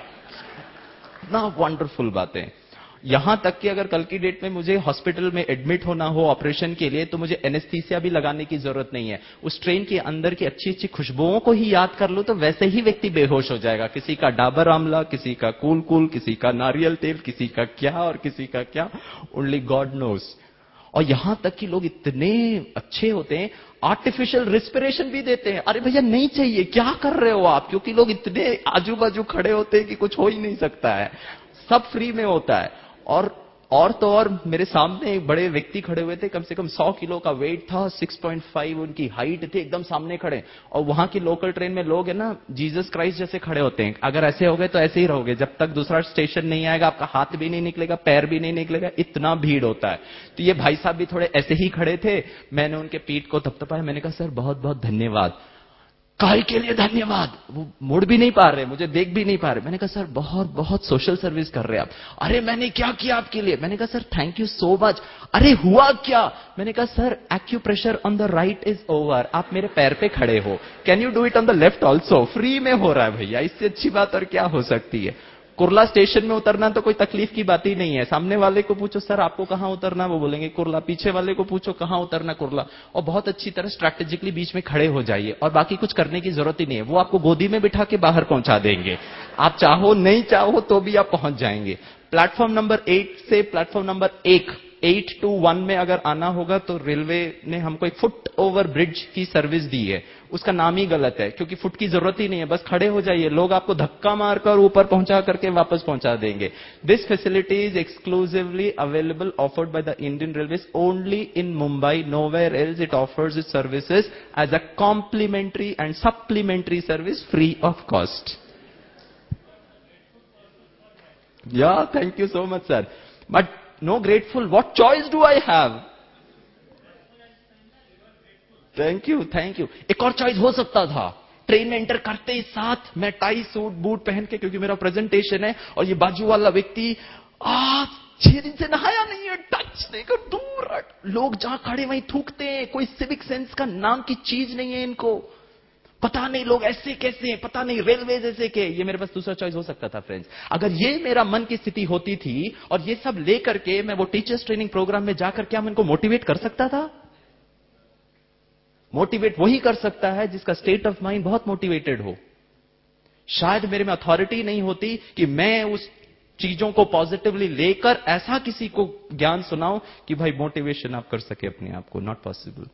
Speaker 3: ना वंडरफुल बातें। यहां तक कि अगर कल की डेट में मुझे हॉस्पिटल में एडमिट होना हो ऑपरेशन के लिए, तो मुझे एनेस्थीसिया भी लगाने की जरूरत नहीं है। उस ट्रेन के अंदर की अच्छी अच्छी खुशबुओं को ही याद कर लो तो वैसे ही व्यक्ति बेहोश हो जाएगा। किसी का डाबर आंवला, किसी का कूल कूल, किसी का नारियल तेल, किसी का क्या और किसी का क्या, ओनली गॉड नोस। और यहां तक कि लोग इतने अच्छे होते हैं, आर्टिफिशियल रिस्पिरेशन भी देते हैं। अरे भैया नहीं चाहिए, क्या कर रहे हो आप? क्योंकि लोग इतने आजू बाजू खड़े होते हैं कि कुछ हो ही नहीं सकता है, सब फ्री में होता है। और और तो और मेरे सामने एक बड़े व्यक्ति खड़े हुए थे, कम से कम सौ किलो का वेट था, छह पॉइंट पाँच उनकी हाइट थी, एकदम सामने खड़े। और वहां की लोकल ट्रेन में लोग है ना जीसस क्राइस्ट जैसे खड़े होते हैं। अगर ऐसे हो गए तो ऐसे ही रहोगे, जब तक दूसरा स्टेशन नहीं आएगा आपका हाथ भी नहीं निकलेगा, पैर भी नहीं निकलेगा, इतना भीड़ होता है। तो ये भाई साहब भी थोड़े ऐसे ही खड़े थे। मैंने उनके पीठ को थपथपाया, मैंने कहा सर बहुत बहुत धन्यवाद। काहे के लिए धन्यवाद? वो मुड़ भी नहीं पा रहे, मुझे देख भी नहीं पा रहे। मैंने कहा सर बहुत बहुत सोशल सर्विस कर रहे हैं आप। अरे मैंने क्या किया आपके लिए? मैंने कहा sir thank you so much. अरे हुआ क्या? मैंने कहा sir acupressure on the right is over, आप मेरे पैर पे खड़े हो, can you do it on the left also? Free में हो रहा है भैया, इससे अच्छी बात और क्या हो सकती है। कुर्ला स्टेशन में उतरना तो कोई तकलीफ की बात ही नहीं है। सामने वाले को पूछो सर आपको कहां उतरना, वो बोलेंगे कुर्ला। पीछे वाले को पूछो कहां उतरना, कुर्ला। और बहुत अच्छी तरह स्ट्रैटेजिकली बीच में खड़े हो जाइए और बाकी कुछ करने की जरूरत ही नहीं है। वो आपको गोदी में बिठा के बाहर पहुंचा देंगे, आप चाहो नहीं चाहो तो भी आप पहुंच जाएंगे। प्लेटफॉर्म नंबर एट से प्लेटफॉर्म नंबर एक एट टू वन में अगर आना होगा तो रेलवे ने हमको एक फुट ओवर ब्रिज की सर्विस दी है। उसका नाम ही गलत है, क्योंकि फुट की जरूरत ही नहीं है, बस खड़े हो जाइए, लोग आपको धक्का मारकर ऊपर पहुंचा करके वापस पहुंचा देंगे। This facility is exclusively available offered by the Indian Railways only in Mumbai, nowhere else it offers its services as a complimentary and supplementary service free of cost. Yeah, thank you so much, sir. But no grateful. What choice do I have? Thank you, thank you. एक और choice हो सकता था। Train में enter करते ही साथ मैं tie suit boot पहन के, क्योंकि मेरा प्रेजेंटेशन है, और ये बाजू वाला व्यक्ति आ छह दिन से नहाया नहीं है, टच नहीं कर, दूर हट। लोग जहां खड़े वहीं थूकते हैं, कोई सिविक सेंस का नाम की चीज नहीं है इनको। पता नहीं लोग ऐसे कैसे हैं, पता नहीं रेलवे जैसे के। ये मेरे पास दूसरा चॉइस हो सकता था फ्रेंड्स। अगर ये मेरा मन की स्थिति होती थी और ये सब लेकर के मैं वो टीचर्स ट्रेनिंग प्रोग्राम में जाकर क्या मैं इनको मोटिवेट कर सकता था? मोटिवेट वही कर सकता है जिसका स्टेट ऑफ माइंड बहुत मोटिवेटेड हो। शायद मेरे में अथॉरिटी नहीं होती कि मैं उस चीजों को पॉजिटिवली लेकर ऐसा किसी को ज्ञान सुनाऊं कि भाई मोटिवेशन आप कर सके अपने आप को। Not possible.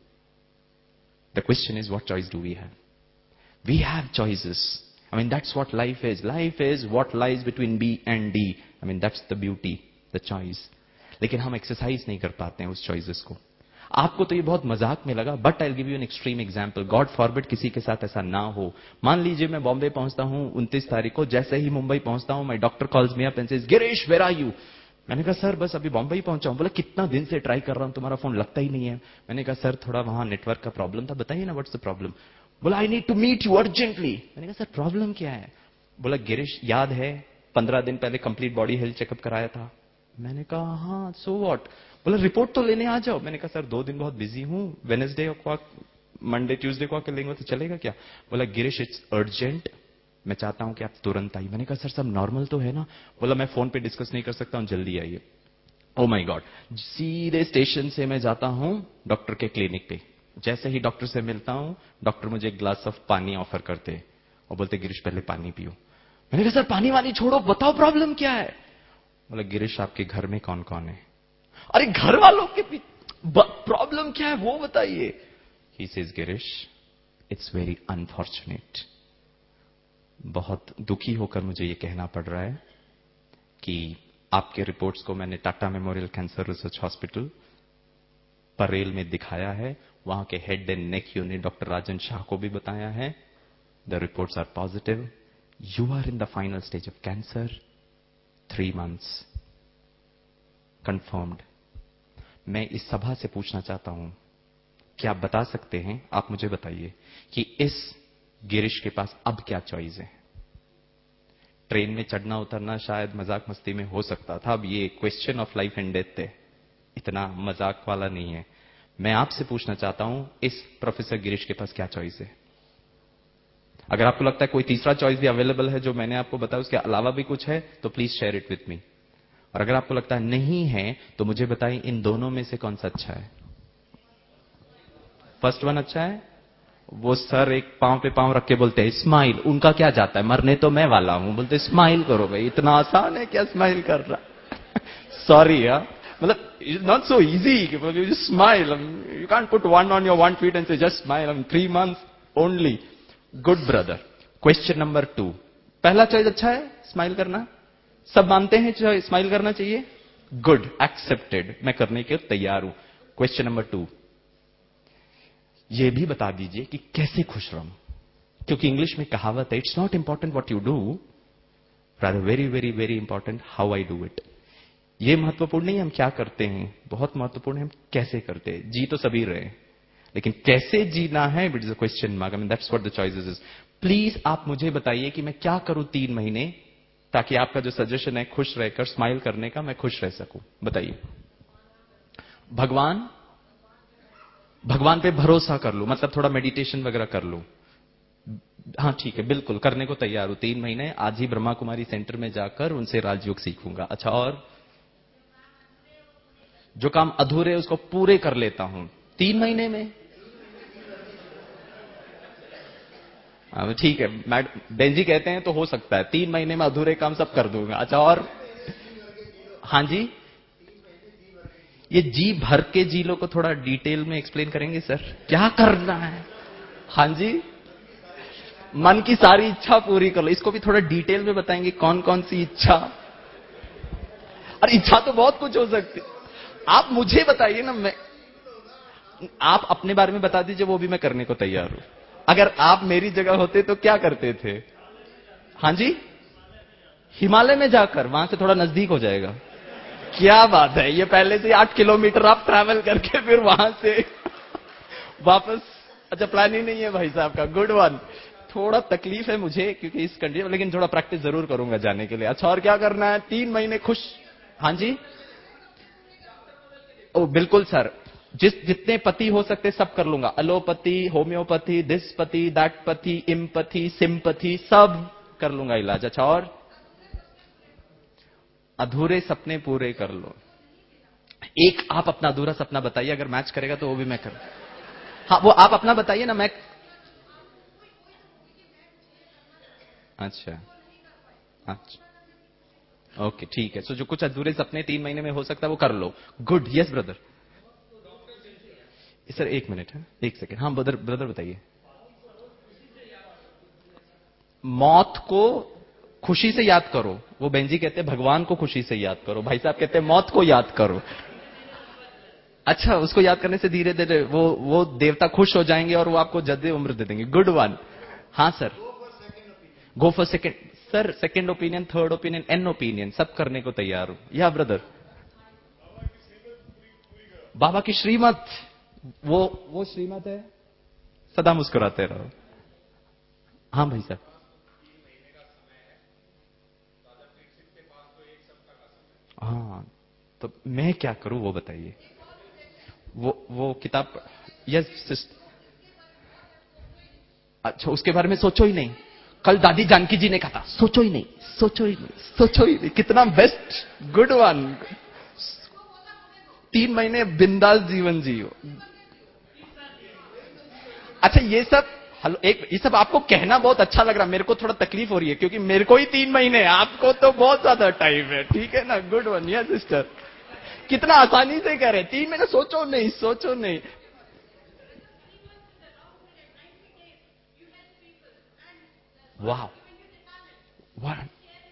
Speaker 3: The question is what choice do we have? We have choices. I mean that's what life is. Life is what lies between B and D. I mean that's the beauty, the choice. लेकिन हम exercise नहीं कर पाते हैं उस choices को। आपको तो ये बहुत मजाक में लगा, but I give you an extreme example. God forbid किसी के साथ ऐसा ना हो। मान लीजिए मैं बॉम्बे पहुंचता हूं उनतीस तारीख को, जैसे ही मुंबई पहुंचता हूं, my doctor calls me up and says, Girish where are you? मैंने कहा सर बस अभी बॉम्बे ही पहुंचा हूं। बोला कितना दिन से ट्राई कर रहा हूं, तुम्हारा फोन लगता ही नहीं है। मैंने कहा सर थोड़ा वहां नेटवर्क का प्रॉब्लम था, बताइए ना व्हाट्स द प्रॉब्लम। बोला I need to meet you urgently. मैंने कहा सर प्रॉब्लम क्या है? बोला गिरीश याद है पंद्रह दिन पहले कंप्लीट बॉडी हेल्थ चेकअप कराया था। मैंने कहा हाँ सो व्हाट? बोला रिपोर्ट तो लेने आ जाओ। मैंने कहा सर दो दिन बहुत बिजी हूं, वेडनेसडे को मंडे ट्यूसडे को आके लेंगे तो चलेगा क्या? बोला गिरीश इट्स अर्जेंट, मैं चाहता हूं कि आप तुरंत आइए। मैंने कहा सर सब नॉर्मल तो है ना? बोला मैं फोन पे डिस्कस नहीं कर सकता हूं, जल्दी आइए। Oh my god. सीधे स्टेशन से मैं जाता हूं डॉक्टर के क्लिनिक पे। जैसे ही डॉक्टर से मिलता हूं, डॉक्टर मुझे एक ग्लास ऑफ पानी ऑफर करते और बोलते गिरीश पहले पानी पियो। मैंने कहा सर पानी वानी छोड़ो, बताओ प्रॉब्लम क्या है? बोला गिरीश आपके घर में कौन कौन है? अरे घर वालों के प्रॉब्लम क्या है वो बताइए। He says Girish it's very unfortunate, बहुत दुखी होकर मुझे ये कहना पड़ रहा है कि आपके रिपोर्ट्स को मैंने Tata Memorial Cancer Research Hospital Parel में दिखाया है। वहां के head and neck unit doctor Rajan Shah को भी बताया है। The reports are positive, you are in the final stage of cancer, three months confirmed. मैं इस सभा से पूछना चाहता हूं कि आप बता सकते हैं, आप मुझे बताइए कि इस गिरीश के पास अब क्या चॉइस है? ट्रेन में चढ़ना उतरना शायद मजाक मस्ती में हो सकता था, अब ये question of life and death है, इतना मजाक वाला नहीं है। मैं आपसे पूछना चाहता हूं इस प्रोफेसर गिरीश के पास क्या चॉइस है? अगर आपको लगता है कोई तीसरा चॉइस भी अवेलेबल है जो मैंने आपको बताया उसके अलावा भी कुछ है तो please share it with me. और अगर आपको लगता है नहीं है तो मुझे बताइए इन दोनों में से कौन सा अच्छा है? फर्स्ट वन अच्छा है। वो सर एक पांव पे पांव रख के बोलते हैं स्माइल, उनका क्या जाता है, मरने तो मैं वाला हूं। बोलते स्माइल करो भाई, इतना आसान है क्या स्माइल कर रहा? सॉरी यार, मतलब it's not so easy. Smile, you can't put one on your one feet and say just smile. I mean three months only. Good brother. Question number two, पहला चॉइस अच्छा है स्माइल करना, सब मानते हैं स्माइल करना चाहिए। गुड, एक्सेप्टेड, मैं करने के तैयार हूं। क्वेश्चन नंबर टू, यह भी बता दीजिए कि कैसे खुश रहूं, क्योंकि इंग्लिश में कहावत है it's not important what you do, rather very very very important how I do it. यह महत्वपूर्ण नहीं हम क्या करते हैं, बहुत महत्वपूर्ण है हम कैसे करते हैं। जी तो सभी रहे, लेकिन कैसे जीना है it is a question mark. I mean that's what the choices is. प्लीज आप मुझे बताइए कि मैं क्या करूं तीन महीने ताकि आपका जो सजेशन है खुश रहकर स्माइल करने का, मैं खुश रह सकूं। बताइए। भगवान भगवान पे भरोसा कर लूं, मतलब थोड़ा मेडिटेशन वगैरह कर लूं। हाँ ठीक है, बिल्कुल करने को तैयार हूं। तीन महीने आज ही ब्रह्मा कुमारी सेंटर में जाकर उनसे राजयोग सीखूंगा। अच्छा, और जो काम अधूरे उसको पूरे कर लेता हूं तीन महीने में। ठीक है, मैडम बेन जी कहते हैं तो हो सकता है तीन महीने में अधूरे काम सब कर दूंगा। अच्छा, और हाँ जी, ये जी भर के जी लो को थोड़ा डिटेल में एक्सप्लेन करेंगे सर, क्या करना है? हाँ जी, मन की सारी इच्छा पूरी कर लो, इसको भी थोड़ा डिटेल में बताएंगे कौन कौन सी इच्छा। और इच्छा तो बहुत कुछ हो सकती, आप मुझे बताइए ना, मैं आप अपने बारे में बता दीजिए, वो भी मैं करने को तैयार हूं। अगर आप मेरी जगह होते तो क्या करते थे? हाँ जी, हिमालय में जाकर, वहां से थोड़ा नजदीक हो जाएगा। क्या बात है, ये पहले से आठ किलोमीटर आप ट्रैवल करके फिर वहां से वापस। अच्छा, प्लान ही नहीं है भाई साहब का, गुड वन। थोड़ा तकलीफ है मुझे क्योंकि इस कंट्री में, लेकिन थोड़ा प्रैक्टिस जरूर करूंगा जाने के लिए। अच्छा, और क्या करना है? तीन महीने खुश। हाँ जी, ओ बिल्कुल सर, जिस जितने पति हो सकते सब कर लूंगा, एलोपैथी, होम्योपैथी, दिस पति, दैट पति, इम्पैथी, सिंपैथी, सब कर लूंगा इलाज। अच्छा, और अधूरे सपने पूरे कर लो। एक आप अपना अधूरा सपना बताइए, अगर मैच करेगा तो वो भी मैं कर। हाँ, वो आप अपना बताइए ना। मैं अच्छा अच्छा ओके ठीक है। सो जो कुछ अधूरे सपने तीन महीने में हो सकता है वो कर लो। गुड। Yes brother. सर एक मिनट है, एक सेकेंड। हाँ ब्रदर, ब्रदर बताइए। मौत को खुशी से याद करो। वो बहन जी कहते हैं भगवान को खुशी से याद करो, भाई साहब कहते हैं मौत को याद करो। अच्छा, उसको याद करने से धीरे धीरे वो वो देवता खुश हो जाएंगे और वो आपको जल्दी उम्र दे देंगे। Good one. हाँ sir, go for second. Sir second opinion, third opinion, an opinion सब करने को तैयार हूं। या ब्रदर, बाबा की श्रीमत, वो वो श्रीमत है सदा मुस्कुराते रहो। हाँ भाई साहब। हाँ, तो मैं क्या करूं वो बताइए। वो वो किताब। यस। अच्छा, उसके बारे में सोचो ही नहीं। कल दादी जानकी जी ने कहा था सोचो ही नहीं, सोचो ही नहीं, सोचो ही नहीं। कितना बेस्ट। Good one. तीन महीने बिंदास जीवन जियो। अच्छा, ये सब हेलो, एक ये सब आपको कहना बहुत अच्छा लग रहा है, मेरे को थोड़ा तकलीफ हो रही है क्योंकि मेरे को ही तीन महीने है, आपको तो बहुत ज्यादा टाइम है। ठीक है ना। Good one. यस सिस्टर, कितना आसानी से कह रहे तीन महीने। सोचो नहीं, सोचो नहीं। वाह, वाह,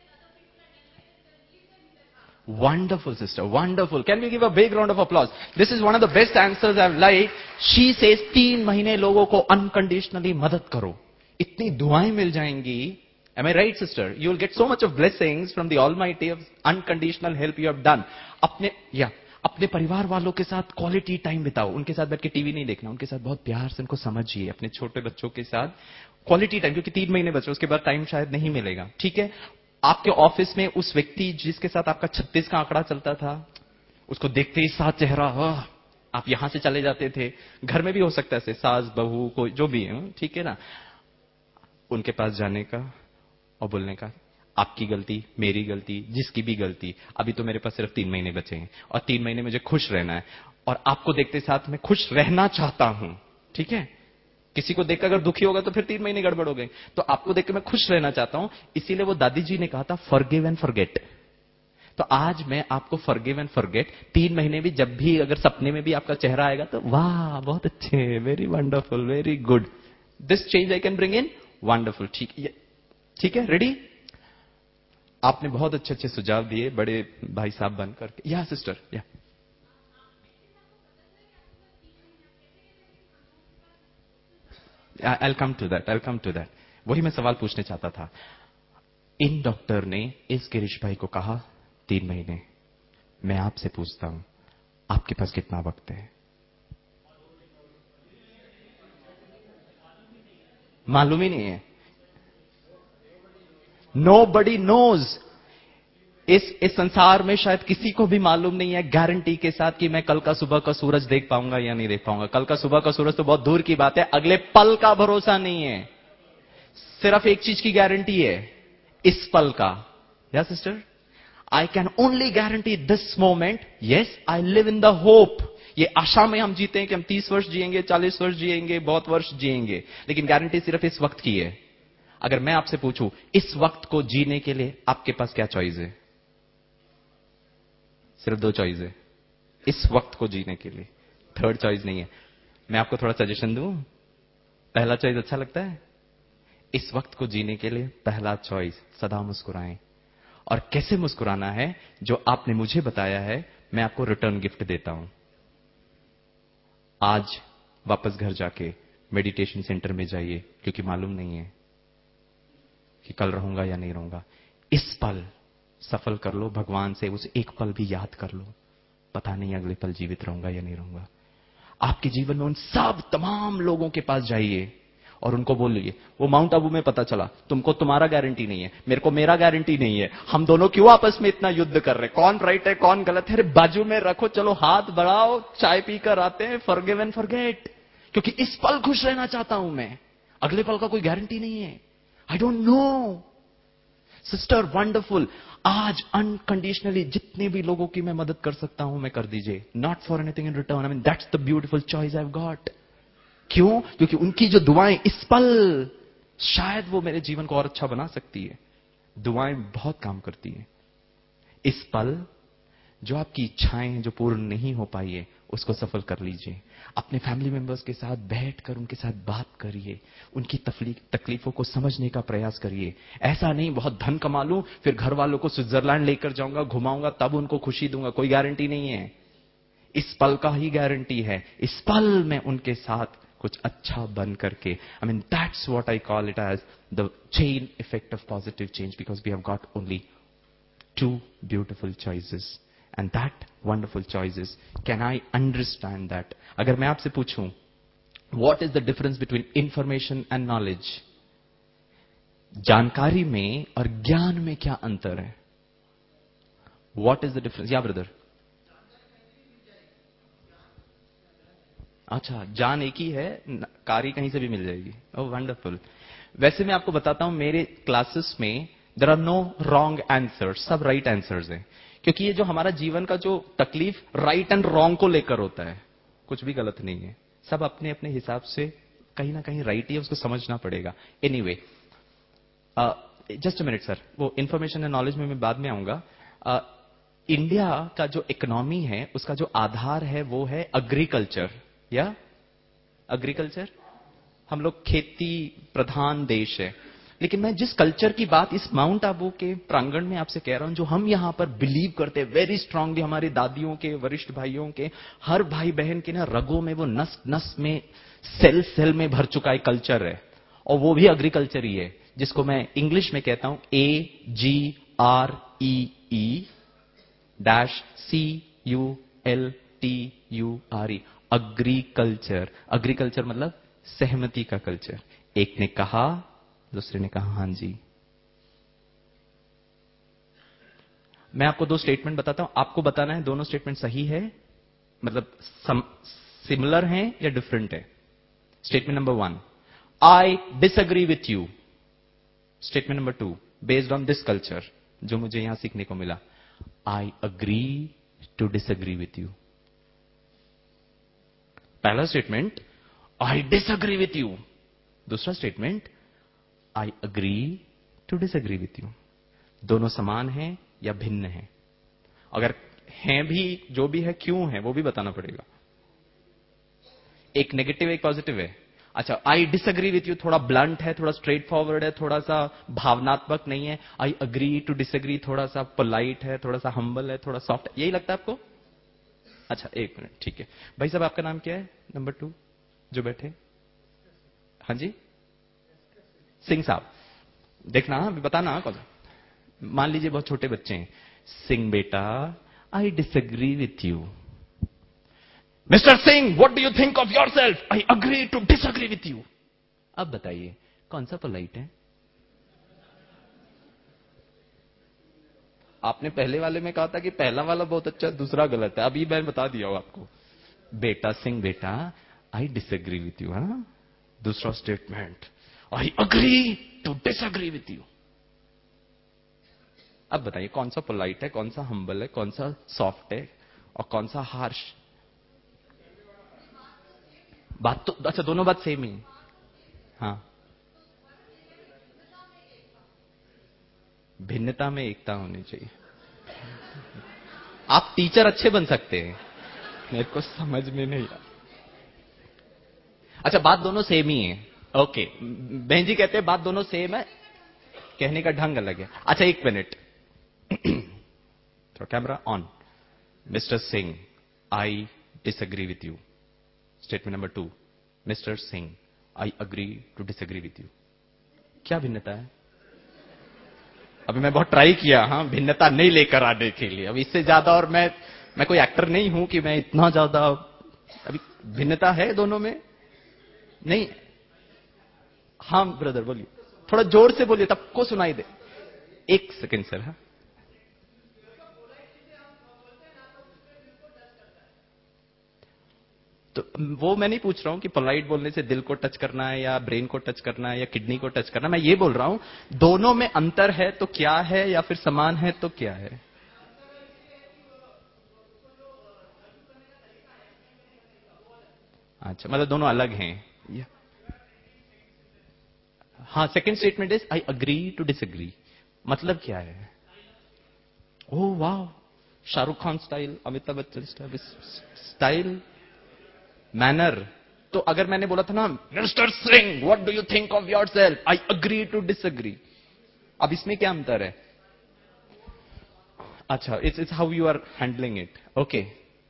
Speaker 3: wonderful sister, wonderful. Can we give a big round of applause? This is one of the best answers I've liked. She says तीन महीने लोगों को अनकंडीशनली मदद करो, इतनी दुआएं मिल जाएंगी। Am I right, sister? You will get so much of blessings from the Almighty of unconditional help you have done. अपने या अपने परिवार वालों के साथ क्वालिटी टाइम बिताओ। उनके साथ बैठ के टीवी नहीं देखना, उनके साथ बहुत प्यार से उनको समझिए। अपने छोटे बच्चों के साथ क्वालिटी टाइम, क्योंकि तीन महीने बचे, उसके बाद टाइम शायद नहीं मिलेगा। ठीक है। आपके ऑफिस में उस व्यक्ति जिसके साथ आपका छत्तीस का आंकड़ा चलता था, उसको देखते ही साथ चेहरा, आप यहां से चले जाते थे। घर में भी हो सकता है, सास बहू कोई जो भी है, ठीक है ना, उनके पास जाने का और बोलने का आपकी गलती, मेरी गलती, जिसकी भी गलती, अभी तो मेरे पास सिर्फ तीन महीने बचे हैं और तीन महीने मुझे खुश रहना है और आपको देखते साथ मैं खुश रहना चाहता हूं। ठीक है। किसी को देखकर अगर दुखी होगा तो फिर तीन महीने गड़बड़ हो गए। तो आपको देखकर मैं खुश रहना चाहता हूं, इसीलिए वो दादी जी ने कहा था फॉरगिव एंड फॉरगेट। तो आज मैं आपको फॉरगिव एंड फॉरगेट, तीन महीने भी जब भी अगर सपने में भी आपका चेहरा आएगा तो वाह बहुत अच्छे, very wonderful, very good, this change I can bring in. Wonderful. ठीक है, ठीक है, रेडी। आपने बहुत अच्छे अच्छे सुझाव दिए बड़े भाई साहब बन करके। या सिस्टर, या I'll come to that, I'll come to that. वही मैं सवाल पूछने चाहता था। इन डॉक्टर ने इस गिरीश भाई को कहा तीन महीने। मैं आपसे पूछता हूं, आपके पास कितना वक्त है? मालूम ही नहीं है। Nobody knows. इस इस संसार में शायद किसी को भी मालूम नहीं है गारंटी के साथ कि मैं कल का सुबह का सूरज देख पाऊंगा या नहीं देख पाऊंगा। कल का सुबह का सूरज तो बहुत दूर की बात है, अगले पल का भरोसा नहीं है। सिर्फ एक चीज की गारंटी है, इस पल का। Yeah sister, I can only guarantee this moment. Yes, I live in the hope. ये आशा में हम जीते हैं कि हम तीस वर्ष जिएंगे, चालीस वर्ष जिएंगे, बहुत वर्ष जिएंगे, लेकिन गारंटी सिर्फ इस वक्त की है। अगर मैं आपसे पूछूं इस वक्त को जीने के लिए आपके पास क्या चॉइस है? सिर्फ दो चॉइस है इस वक्त को जीने के लिए, थर्ड चॉइस नहीं है। मैं आपको थोड़ा सजेशन दूं। पहला चॉइस अच्छा लगता है? इस वक्त को जीने के लिए पहला चॉइस, सदा मुस्कुराएं। और कैसे मुस्कुराना है जो आपने मुझे बताया है, मैं आपको रिटर्न गिफ्ट देता हूं। आज वापस घर जाके मेडिटेशन सेंटर में जाइए, क्योंकि मालूम नहीं है कि कल रहूंगा या नहीं रहूंगा। इस पल सफल कर लो, भगवान से उस एक पल भी याद कर लो, पता नहीं अगले पल जीवित रहूंगा या नहीं रहूंगा। आपके जीवन में उन सब तमाम लोगों के पास जाइए और उनको बोलिए वो माउंट आबू में पता चला, तुमको तुम्हारा गारंटी नहीं है, मेरे को मेरा गारंटी नहीं है, हम दोनों क्यों आपस में इतना युद्ध कर रहे हैं, कौन राइट है कौन गलत है, अरे बाजू में रखो, चलो हाथ बढ़ाओ, चाय पीकर आते हैं, फॉरगिव एंड फॉरगेट। क्योंकि इस पल खुश रहना चाहता हूं मैं, अगले पल का कोई गारंटी नहीं है। I don't know sister, wonderful. आज अनकंडीशनली जितने भी लोगों की मैं मदद कर सकता हूं मैं कर दीजिए, not for anything in return. I mean that's the beautiful choice I have got. क्यों? क्योंकि उनकी जो दुआएं इस पल शायद वो मेरे जीवन को और अच्छा बना सकती है। दुआएं बहुत काम करती हैं। इस पल जो आपकी इच्छाएं जो पूर्ण नहीं हो पाई है उसको सफल कर लीजिए। अपने फैमिली मेंबर्स के साथ बैठकर उनके साथ बात करिए, उनकी तकलीफों को समझने का प्रयास करिए। ऐसा नहीं बहुत धन कमा लूं फिर घर वालों को स्विट्जरलैंड लेकर जाऊंगा, घुमाऊंगा, तब उनको खुशी दूंगा, कोई गारंटी नहीं है। इस पल का ही गारंटी है, इस पल में उनके साथ कुछ अच्छा बन करके। I mean that's what I call it as the chain effect of positive change, because we have got only two beautiful choices and that wonderful choices, can I understand that? अगर मैं आपसे पूछूं what is the difference between information and knowledge, जानकारी में और ज्ञान में क्या अंतर है? what is the difference? Yeah brother? अच्छा, जान एक ही है, कारी कहीं से भी मिल जाएगी। Oh wonderful. वैसे मैं आपको बताता हूं मेरे क्लासेस में there are no wrong answers, सब राइट आंसर्स हैं। क्योंकि ये जो हमारा जीवन का जो तकलीफ राइट एंड रॉन्ग को लेकर होता है, कुछ भी गलत नहीं है, सब अपने अपने हिसाब से कहीं ना कहीं राइट ही है, उसको समझना पड़ेगा। Anyway, just a minute sir, वो इंफॉर्मेशन एंड नॉलेज में मैं बाद में आऊंगा। uh, इंडिया का जो इकोनॉमी है उसका जो आधार है वो है एग्रीकल्चर, या एग्रीकल्चर। हम लोग खेती प्रधान देश है। लेकिन मैं जिस कल्चर की बात इस माउंट आबू के प्रांगण में आपसे कह रहा हूं, जो हम यहां पर बिलीव करते हैं वेरी स्ट्रांगली, हमारी दादियों के, वरिष्ठ भाइयों के, हर भाई बहन के ना रगों में, वो नस नस में, सेल सेल में भर चुका है कल्चर है, और वो भी एग्रीकल्चर ही है, जिसको मैं इंग्लिश में कहता हूं A G R E E dash C U L T U R E, agriculture. Agriculture मतलब सहमति का कल्चर। एक ने कहा, दूसरे ने कहा हां जी। मैं आपको दो स्टेटमेंट बताता हूं, आपको बताना है दोनों स्टेटमेंट सही है, मतलब सिमिलर हैं या डिफरेंट है। Statement number one, I disagree with you. Statement number two, based on this culture, जो मुझे यहां सीखने को मिला, I agree to disagree with you. पहला statement, I disagree with you. दूसरा statement, I agree to disagree with you. दोनों समान हैं या भिन्न हैं? अगर हैं भी, जो भी है क्यों है वो भी बताना पड़ेगा। एक नेगेटिव एक पॉजिटिव है। अच्छा, आई डिसएग्री विथ यू थोड़ा ब्लंट है, थोड़ा स्ट्रेट फॉरवर्ड है, थोड़ा सा भावनात्मक नहीं है। आई अग्री टू डिसएग्री थोड़ा सा पोलाइट है, थोड़ा सा हम्बल है, थोड़ा सॉफ्ट है। यही लगता है आपको? अच्छा एक मिनट, ठीक है भाई साहब, आपका नाम क्या है? नंबर टू जो बैठे। हाँ जी, सिंह साहब। देखना, बताना कौन। मान लीजिए बहुत छोटे बच्चे हैं। सिंह बेटा, I disagree with you. Mister Singh, what do you think of yourself? I agree to disagree with you. अब बताइए कौन सा पोलाइट है? आपने पहले वाले में कहा था कि पहला वाला बहुत अच्छा, दूसरा गलत है। अभी मैं बता दिया हूं आपको। बेटा, सिंह बेटा, आई डिसएग्री विथ यू। हाँ, दूसरा statement, I agree to disagree with you. अब बताइए कौन सा पोलाइट है, कौन सा हम्बल है, कौन सा सॉफ्ट है और कौन सा हार्श? बात तो अच्छा, दोनों बात सेम ही। हाँ, भिन्नता में एकता होनी चाहिए। आप टीचर अच्छे बन सकते हैं, मेरे को समझ में नहीं आ। अच्छा, बात दोनों सेम ही है। ओके, बहन जी कहते हैं बात दोनों सेम है, कहने का ढंग अलग है। अच्छा एक मिनट, तो camera on. Mister Singh, I disagree with you. Statement number two, mister Singh, I agree to disagree with you. क्या भिन्नता है? अभी मैं बहुत ट्राई किया, हाँ, भिन्नता नहीं लेकर आने के लिए। अब इससे ज्यादा, और मैं मैं कोई एक्टर नहीं हूं कि मैं इतना ज्यादा। अभी भिन्नता है दोनों में? नहीं, हाँ ब्रदर बोलिए, थोड़ा जोर से बोलिए तब को सुनाई दे। एक सेकेंड सर। हाँ तो वो मैं नहीं पूछ रहा हूं कि पोलाइट बोलने से दिल को टच करना है या ब्रेन को टच करना है या किडनी को टच करना है। मैं ये बोल रहा हूं दोनों में अंतर है तो क्या है, या फिर समान है तो क्या है? अच्छा, मतलब दोनों अलग हैं। हाँ, second statement is I agree to disagree. मतलब क्या है? ओह वाह, Shah Rukh Khan style, Amitabh Bachchan style, style manner. तो अगर मैंने बोला था ना mister Singh what do you think of yourself, I agree to disagree, अब इसमें क्या अंतर है? अच्छा, it's it's how you are handling it. Okay,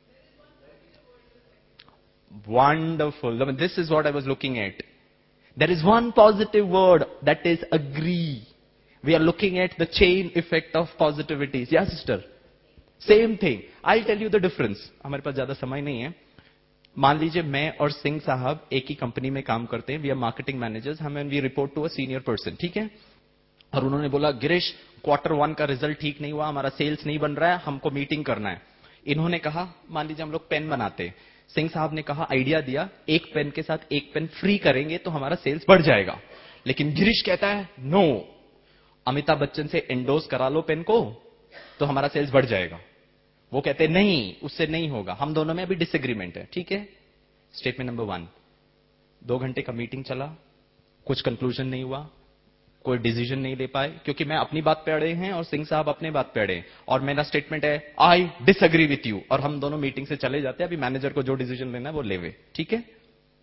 Speaker 3: wonderful, this is what I was looking at. There is one positive word that is agree. We are looking at the chain effect of positivity. Yeah sister, same thing. I tell you the difference. हमारे पास ज्यादा समय नहीं है। मान लीजिए मैं और सिंह साहब एक ही कंपनी में काम करते हैं, वी आर मार्केटिंग मैनेजर्स, हम we report to a senior person, ठीक है। और उन्होंने बोला गिरीश क्वार्टर वन का रिजल्ट ठीक नहीं हुआ, हमारा सेल्स नहीं बन रहा है, हमको मीटिंग करना है। इन्होंने कहा, मान लीजिए हम लोग पेन बनाते हैं, सिंह साहब ने कहा, आइडिया दिया, एक पेन के साथ एक पेन फ्री करेंगे तो हमारा सेल्स बढ़ जाएगा। लेकिन गिरीश कहता है नो, अमिताभ बच्चन से एंडोर्स करा लो पेन को तो हमारा सेल्स बढ़ जाएगा। वो कहते हैं नहीं, उससे नहीं होगा। हम दोनों में अभी डिसएग्रीमेंट है, ठीक है। स्टेटमेंट नंबर वन, दो घंटे का मीटिंग चला, कुछ कंक्लूजन नहीं हुआ, कोई डिसीजन नहीं ले पाए, क्योंकि मैं अपनी बात पे अड़े हैं और सिंह साहब अपने बात पे अड़े हैं। और मेरा स्टेटमेंट है आई डिसएग्री विथ यू, और हम दोनों मीटिंग से चले जाते हैं। अभी मैनेजर को जो डिसीजन लेना है वो लेवे, ठीक है।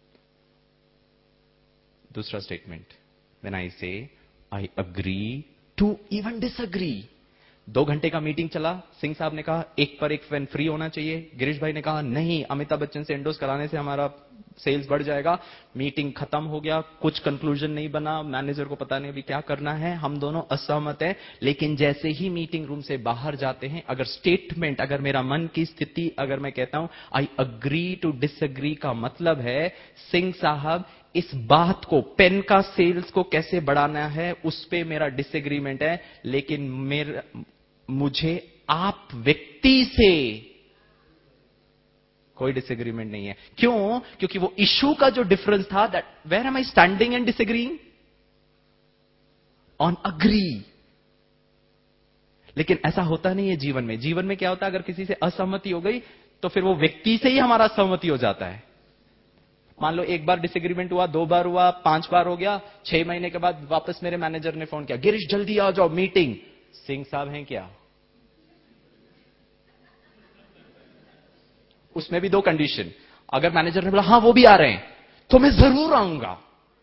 Speaker 3: दूसरा statement, when I say I agree to even disagree. दो घंटे का मीटिंग चला, सिंह साहब ने कहा एक पर एक पेन फ्री होना चाहिए, गिरीश भाई ने कहा नहीं, अमिताभ बच्चन से एंडोर्स कराने से हमारा सेल्स बढ़ जाएगा। मीटिंग खत्म हो गया, कुछ कंक्लूजन नहीं बना, मैनेजर को पता नहीं अभी क्या करना है, हम दोनों असहमत हैं। लेकिन जैसे ही मीटिंग रूम से बाहर जाते हैं, अगर स्टेटमेंट, अगर मेरा मन की स्थिति, अगर मैं कहता हूं आई अग्री टू डिसएग्री का मतलब है सिंह साहब इस बात को, पेन का सेल्स को कैसे बढ़ाना है उस पे मेरा डिसएग्रीमेंट है, लेकिन मेरा मुझे आप व्यक्ति से कोई डिसएग्रीमेंट नहीं है। क्यों? क्योंकि वो इशू का जो डिफरेंस था, that where am I standing and disagreeing on agree. लेकिन ऐसा होता नहीं है जीवन में। जीवन में क्या होता है, अगर किसी से असहमति हो गई तो फिर वो व्यक्ति से ही हमारा सहमति हो जाता है। मान लो एक बार डिसएग्रीमेंट हुआ, दो बार हुआ, पांच बार हो गया, छह महीने के बाद वापस मेरे मैनेजर ने फोन किया, गिरीश जल्दी आ जाओ मीटिंग। सिंह साहब हैं क्या? उसमें भी दो कंडीशन। अगर मैनेजर ने बोला हाँ वो भी आ रहे हैं तो मैं जरूर आऊंगा,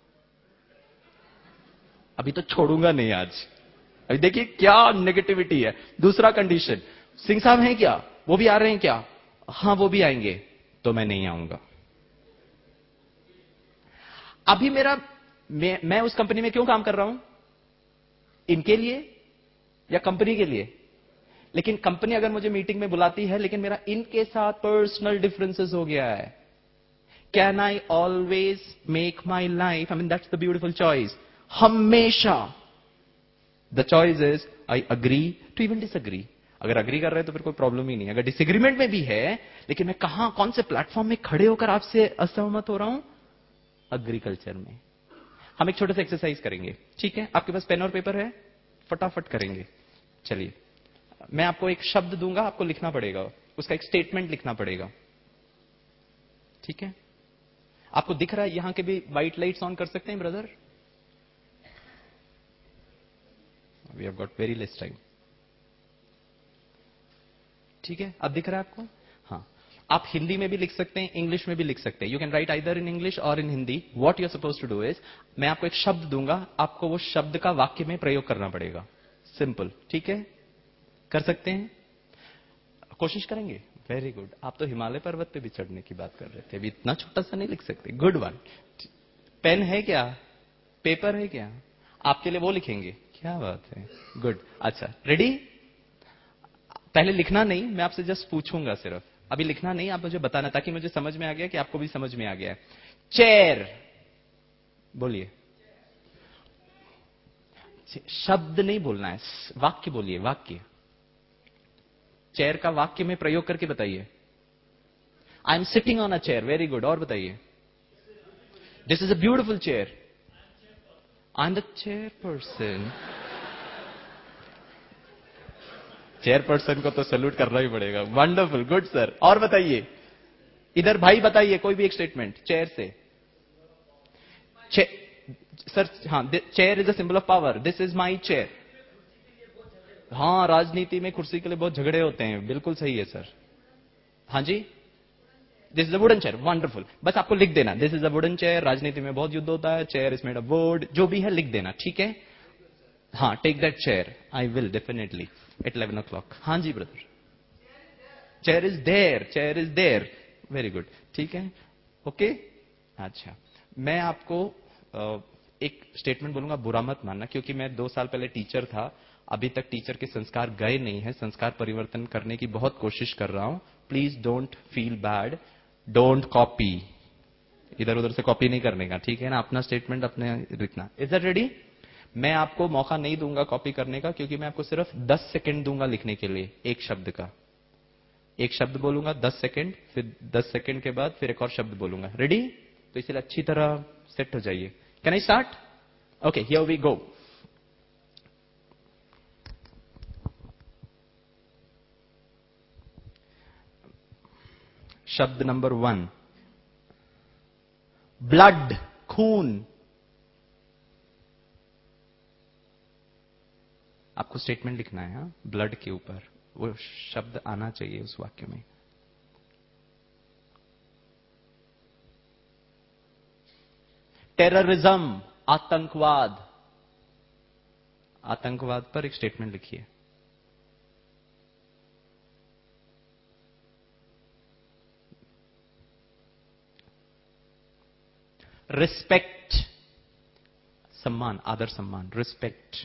Speaker 3: अभी तो छोड़ूंगा नहीं आज। अभी देखिए क्या नेगेटिविटी है। दूसरा कंडीशन, सिंह साहब हैं क्या, वो भी आ रहे हैं क्या, हाँ वो भी आएंगे, तो मैं नहीं आऊंगा। अभी मेरा मैं, मैं उस कंपनी में क्यों काम कर रहा हूं? इनके लिए या कंपनी के लिए? लेकिन कंपनी अगर मुझे मीटिंग में बुलाती है, लेकिन मेरा इनके साथ पर्सनल डिफरेंसेस हो गया है, can I always make my life, I mean that's the beautiful choice. हमेशा the choice is I agree to even disagree. अगर अग्री कर रहे हैं तो फिर कोई प्रॉब्लम ही नहीं। अगर डिसएग्रीमेंट में भी है, लेकिन मैं कहां, कौन से प्लेटफॉर्म में खड़े होकर आपसे असहमत हो रहा हूं? एग्रीकल्चर में। हम एक छोटा सा एक्सरसाइज करेंगे, ठीक है। आपके पास पेन और पेपर है? फटाफट करेंगे। चलिए, मैं आपको एक शब्द दूंगा, आपको लिखना पड़ेगा, उसका एक स्टेटमेंट लिखना पड़ेगा, ठीक है। आपको दिख रहा है यहां के भी व्हाइट लाइट्स ऑन कर सकते हैं brother? We have got very less time, ठीक है। अब दिख रहा है आपको? हाँ, आप हिंदी में भी लिख सकते हैं, इंग्लिश में भी लिख सकते हैं। You can write either in English और in Hindi. What you are suppose to do is, मैं आपको एक शब्द दूंगा, आपको वो शब्द का वाक्य में प्रयोग करना पड़ेगा। सिंपल, ठीक है। कर सकते हैं? कोशिश करेंगे? Very good. आप तो हिमालय पर्वत पे भी चढ़ने की बात कर रहे थे, अभी इतना छोटा सा नहीं लिख सकते। Good one. पेन है क्या? पेपर है क्या? आपके लिए वो लिखेंगे। क्या बात है, गुड। अच्छा, रेडी? पहले लिखना नहीं, मैं आपसे जस्ट पूछूंगा सिर्फ। अभी लिखना नहीं, आप मुझे बताना, ताकि मुझे समझ में आ गया कि आपको भी समझ में आ गया है। चेयर बोलिए। शब्द नहीं बोलना है, वाक्य बोलिए, वाक्य। चेयर का वाक्य में प्रयोग करके बताइए। I am sitting on a chair, very good. और बताइए। This is a beautiful chair, I am the chair person. Chair person को तो सैल्यूट करना ही पड़ेगा। Wonderful, good sir. और बताइए, इधर भाई बताइए कोई भी एक स्टेटमेंट चेयर से। सर हाँ, chair is a symbol of power, this is my chair. हाँ, राजनीति में कुर्सी के लिए बहुत झगड़े होते हैं, बिल्कुल सही है सर। हाँ जी, this is a wooden chair, wonderful. बस आपको लिख देना, this is a wooden chair. राजनीति में बहुत युद्ध होता है, chair is made of wood, जो भी है लिख देना, ठीक है। हाँ, take that chair, I will definitely at eleven o'clock. हाँ जी brother, chair is there, chair is there, very good, ठीक है, ओके। अच्छा, मैं आपको आ, एक स्टेटमेंट बोलूंगा, बुरा मत मानना, क्योंकि मैं दो साल पहले टीचर था, अभी तक टीचर के संस्कार गए नहीं है, संस्कार परिवर्तन करने की बहुत कोशिश कर रहा हूं। Please don't feel bad, don't copy, इधर उधर से कॉपी नहीं करने का, ठीक है ना। अपना स्टेटमेंट अपने लिखना। Is that ready? मैं आपको मौका नहीं दूंगा कॉपी करने का, क्योंकि मैं आपको सिर्फ दस सेकंड दूंगा लिखने के लिए, एक शब्द का। एक शब्द बोलूंगा दस सेकंड, फिर दस सेकंड के बाद फिर एक और शब्द बोलूंगा। रेडी? तो इसलिए अच्छी तरह सेट हो जाइए। Can I start? Okay, here we go. शब्द नंबर वन, ब्लड, खून। आपको स्टेटमेंट लिखना है, हाँ, ब्लड के ऊपर वो शब्द आना चाहिए उस वाक्य में। टेररिज्म, आतंकवाद। आतंकवाद पर एक स्टेटमेंट लिखिए। रिस्पेक्ट, सम्मान, आदर सम्मान, respect.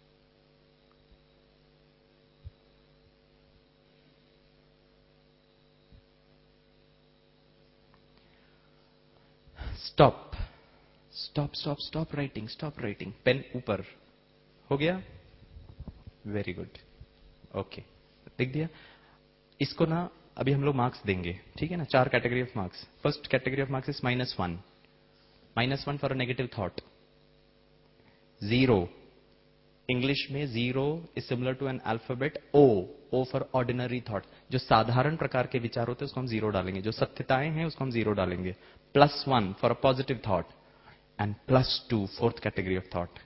Speaker 3: Stop, stop stop stop writing, stop writing. Pen ऊपर हो गया, वेरी गुड, ओके, लिख दिया। इसको ना अभी हम लोग मार्क्स देंगे, ठीक है ना। चार category of marks. First category of marks is minus one, minus one for a negative thought. Zero, English में zero is similar to an alphabet O, O for ordinary thought. जो साधारण प्रकार के विचार होते हैं उसको हम जीरो डालेंगे, जो सत्यताएं हैं उसको हम जीरो डालेंगे। Plus one for a positive thought and plus two fourth category of thought.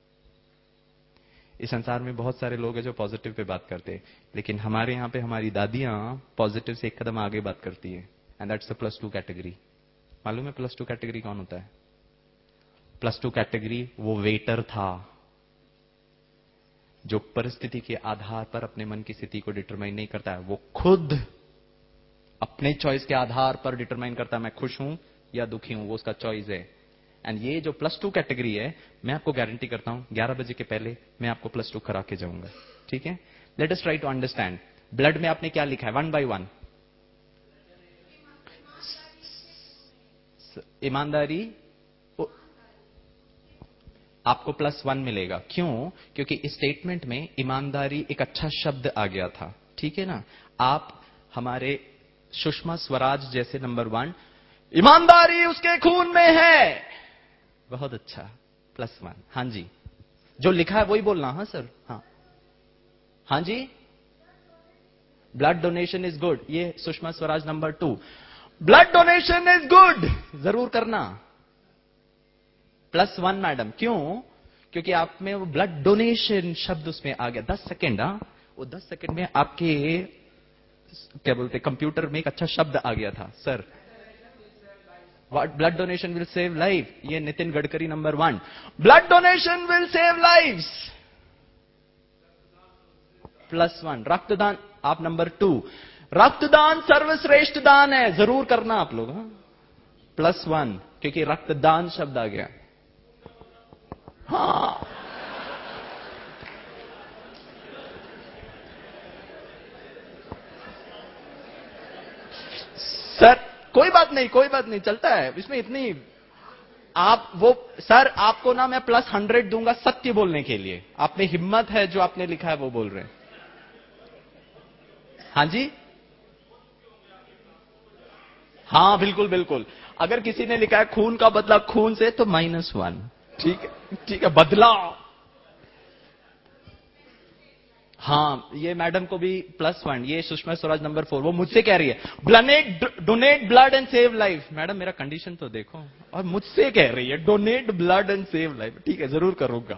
Speaker 3: इस संसार में बहुत सारे लोग हैं जो पॉजिटिव पे बात करते हैं, लेकिन हमारे यहां पे हमारी दादियां पॉजिटिव से एक कदम आगे बात करती है, and that's the plus two category. मालूम है प्लस टू कैटेगरी कौन होता है? प्लस टू कैटेगरी वो वेटर था जो परिस्थिति के आधार पर अपने मन की स्थिति को डिटरमाइन नहीं करता है, वो खुद अपने चॉइस के आधार पर डिटरमाइन करता है मैं खुश हूं या दुखी हूं, वो उसका चॉइस है। एंड ये जो प्लस टू कैटेगरी है, मैं आपको गारंटी करता हूं ग्यारह बजे के पहले मैं आपको प्लस टू करा के जाऊंगा, ठीक है। Let us try to understand. Blood में आपने क्या लिखा है, वन बाय वन? ईमानदारी, आपको प्लस वन मिलेगा। क्यों? क्योंकि इस स्टेटमेंट में ईमानदारी एक अच्छा शब्द आ गया था, ठीक है ना। आप हमारे सुषमा स्वराज जैसे नंबर वन, ईमानदारी उसके खून में है, बहुत अच्छा, प्लस वन। हाँ जी, जो लिखा है वही बोलना। हाँ सर, हाँ हाँ जी, ब्लड डोनेशन इज गुड, ये Sushma Swaraj number two, blood donation is good, जरूर करना, प्लस वन मैडम। क्यों? क्योंकि आप में वो ब्लड डोनेशन शब्द उसमें आ गया। दस सेकेंड, हाँ, वो दस सेकेंड में आपके क्या बोलते कंप्यूटर में एक अच्छा शब्द आ गया था sir. What blood donation will save life, ये Nitin Gadkari number one, blood donation will save lives, plus one. रक्तदान आप नंबर टू, रक्तदान सर्वश्रेष्ठ दान है, जरूर करना आप लोग, हाँ, प्लस वन, क्योंकि रक्तदान शब्द आ गया। हाँ, सर कोई बात नहीं, कोई बात नहीं, चलता है इसमें, इतनी आप वो सर, आपको ना मैं प्लस हंड्रेड दूंगा सत्य बोलने के लिए। आप में हिम्मत है, जो आपने लिखा है वो बोल रहे हैं। हाँ जी, हाँ बिल्कुल बिल्कुल। अगर किसी ने लिखा है खून का बदला खून से, तो माइनस वन। ठीक है, ठीक है, बदला। हाँ, ये मैडम को भी प्लस वन। ये सुषमा स्वराज नंबर फोर, वो मुझसे कह रही है donate donate blood and save life. Madam मेरा कंडीशन तो देखो, और मुझसे कह रही है donate blood and save life. ठीक है, जरूर करूंगा।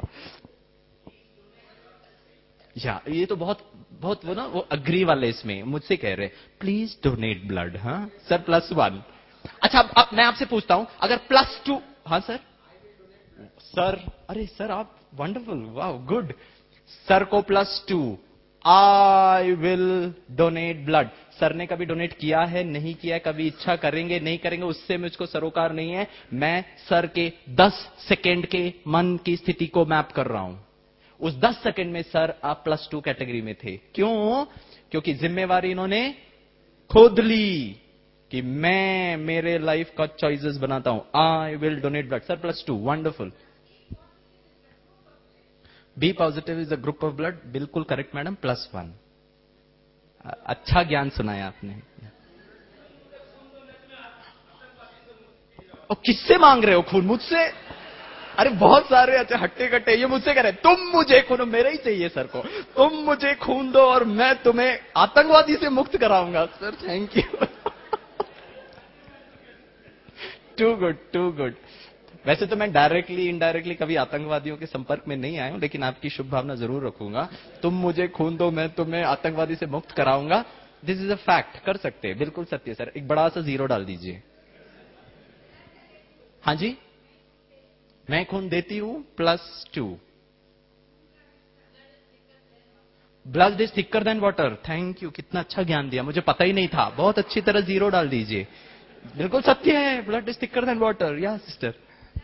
Speaker 3: या ये तो बहुत बहुत वो ना, वो अग्री वाले इसमें मुझसे कह रहे प्लीज डोनेट ब्लड। हाँ सर, प्लस वन। अच्छा, अब, अब मैं आपसे पूछता हूं, अगर प्लस टू। हाँ सर, सर अरे सर आप वंडरफुल, वाह गुड। सर को plus two, I will donate blood. Sir ने कभी डोनेट किया है, नहीं किया है, कभी इच्छा करेंगे, नहीं करेंगे, उससे मुझको सरोकार नहीं है। मैं सर के दस सेकेंड के मन की स्थिति को मैप कर रहा हूं। उस दस सेकंड में सर आप प्लस टू कैटेगरी में थे। क्यों? क्योंकि जिम्मेवारी इन्होंने खुद ली कि मैं मेरे लाइफ का चॉइसेस बनाता हूं। I will donate blood. Sir plus two, wonderful. B positive is a group of blood. बिल्कुल करेक्ट मैडम, प्लस वन। अच्छा ज्ञान सुनाया आपने। और किससे मांग रहे हो खून? मुझसे? अरे बहुत सारे अच्छा हट्टे कट्टे ये मुझसे कह रहे तुम मुझे खून, मेरे ही चाहिए सर को, तुम मुझे खून दो और मैं तुम्हें आतंकवादी से मुक्त कराऊंगा। Sir thank you. Too good, too good. वैसे तो मैं डायरेक्टली इनडायरेक्टली कभी आतंकवादियों के संपर्क में नहीं आया हूं, लेकिन आपकी शुभ भावना जरूर रखूंगा। तुम मुझे खून दो, मैं तुम्हें आतंकवादी से मुक्त कराऊंगा। दिस इज अ फैक्ट, कर सकते हैं, बिल्कुल सत्य सर। एक बड़ा सा जीरो डाल दीजिए। हाँ जी, मैं खून देती हूं, plus two. Blood is thicker than water. Thank you, कितना अच्छा ज्ञान दिया, मुझे पता ही नहीं था। बहुत अच्छी तरह जीरो डाल दीजिए। बिल्कुल सत्य है, blood is thicker than water. Yeah sister,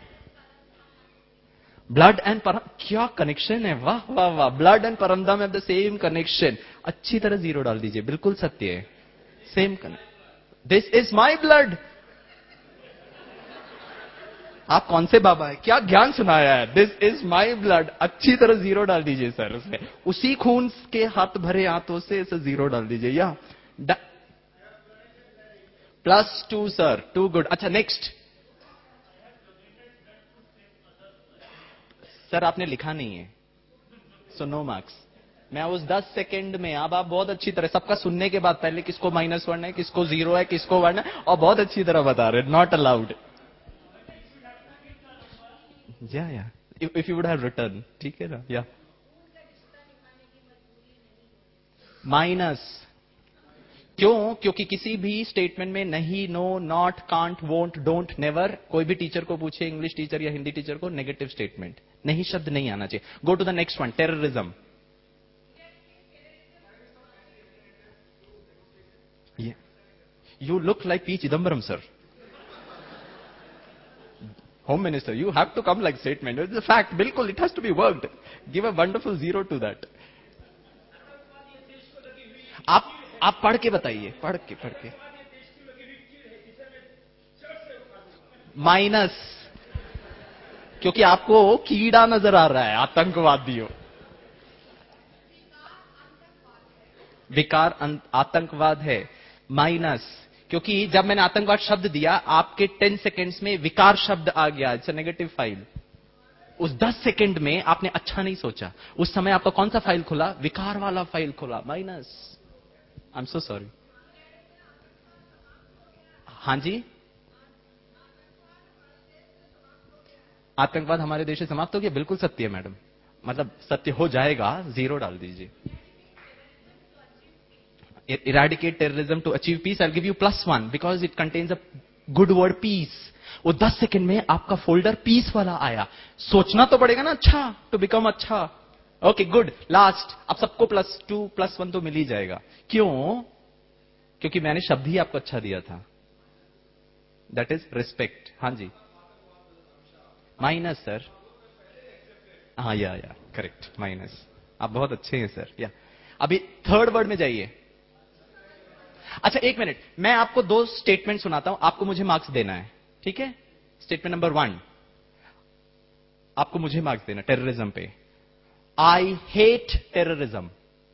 Speaker 3: blood and परम, क्या कनेक्शन है, वाह वाह वाह। Blood and Paramdham have the same connection. अच्छी तरह जीरो डाल दीजिए, बिल्कुल सत्य है, same connect. This is my blood. आप कौन से बाबा है, क्या ज्ञान सुनाया है। This is my blood. अच्छी तरह जीरो डाल दीजिए सर उसमें। उसी खून के हाथ भरे हाथों से इसे जीरो डाल दीजिए। Yeah plus two sir, too good. अच्छा नेक्स्ट। सर आपने लिखा नहीं है, सो नो मार्क्स। मैं उस दस सेकंड में, अब आप बहुत अच्छी तरह सबका सुनने के बाद पहले किसको माइनस वन है, किसको जीरो है, किसको वन है, और बहुत अच्छी तरह बता रहे, not allowed. Yeah yeah if you would have return, ठीक है ना। या माइनस क्यों? क्योंकि किसी भी स्टेटमेंट में नहीं, no, not, can't, won't, don't, never, कोई भी टीचर को पूछे, इंग्लिश टीचर या हिंदी टीचर को, नेगेटिव स्टेटमेंट, नहीं शब्द नहीं आना चाहिए। Go to the next one, terrorism. You look like P Chidambaram sir, home minister. You have to come like statement, it's a fact, बिल्कुल, it has to be worked. Give a wonderful zero to that. आप आप पढ़ के बताइए, पढ़ के पढ़ के माइनस, क्योंकि आपको कीड़ा नजर आ रहा है आतंकवादियों। विकार आतंकवाद है, माइनस। क्योंकि जब मैंने आतंकवाद शब्द दिया, आपके टेन सेकेंड्स में विकार शब्द आ गया, इट्स अ नेगेटिव फाइल। उस दस सेकेंड में आपने अच्छा नहीं सोचा, उस समय आपका कौन सा फाइल खुला? विकार वाला फाइल खुला, minus. I am so sorry. हाँ जी, आतंकवाद हमारे देश से समाप्त हो गया, बिल्कुल सत्य है मैडम, मतलब सत्य हो जाएगा, जीरो डाल दीजिए। Eradicate terrorism to achieve peace, I give you plus one because it contains a good word peace. वो दस सेकंड में आपका फोल्डर पीस वाला आया। सोचना तो पड़ेगा ना अच्छा, टू बिकम अच्छा। Okay good, last. अब सबको प्लस टू प्लस वन तो मिल ही जाएगा। क्यों? क्योंकि मैंने शब्द ही आपको अच्छा दिया था, दैट इज रिस्पेक्ट। हाँ जी, माइनस सर। हाँ या या करेक्ट, माइनस। आप बहुत अच्छे हैं सर। या अभी थर्ड वर्ड में जाइए। अच्छा एक मिनट, मैं आपको दो स्टेटमेंट सुनाता हूं, आपको मुझे मार्क्स देना है, ठीक है। स्टेटमेंट नंबर वन, आपको मुझे मार्क्स देना टेररिज्म पे। I hate terrorism.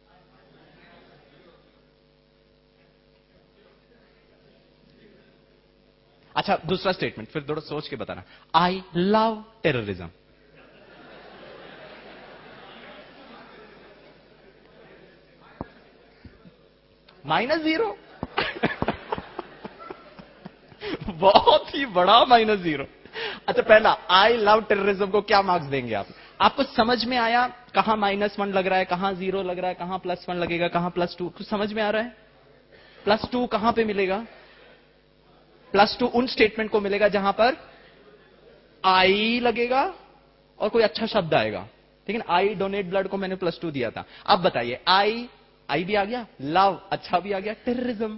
Speaker 3: अच्छा, दूसरा स्टेटमेंट फिर थोड़ा सोच के बताना। I love terrorism. Minus zero. बहुत ही बड़ा माइनस जीरो। अच्छा, पहला आई लव टेररिज्म को क्या मार्क्स देंगे आप? आपको समझ में आया कहां माइनस वन लग रहा है, कहां जीरो लग रहा है, कहां प्लस वन लगेगा, कहां प्लस टू? कुछ समझ में आ रहा है? प्लस टू कहां पे मिलेगा? प्लस टू उन स्टेटमेंट को मिलेगा जहां पर आई लगेगा और कोई अच्छा शब्द आएगा। लेकिन आई डोनेट ब्लड को मैंने प्लस टू दिया था। अब बताइए, आई आई भी आ गया, लव अच्छा भी आ गया, टेररिज्म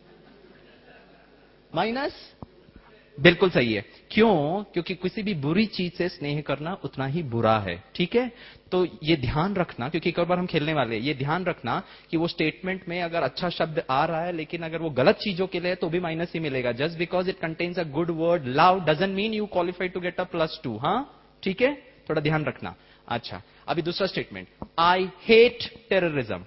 Speaker 3: माइनस। बिल्कुल सही है। क्यों? क्योंकि किसी भी बुरी चीज से स्नेह करना उतना ही बुरा है। ठीक है, तो ये ध्यान रखना, क्योंकि एक और बार हम खेलने वाले हैं। ये ध्यान रखना कि वो स्टेटमेंट में अगर अच्छा शब्द आ रहा है लेकिन अगर वो गलत चीजों के लिए है तो भी माइनस ही मिलेगा। Just because it contains a good word love doesn't mean you qualified to get a plus two. हाँ, ठीक है, थोड़ा ध्यान रखना। अच्छा, अभी दूसरा statement, I hate terrorism.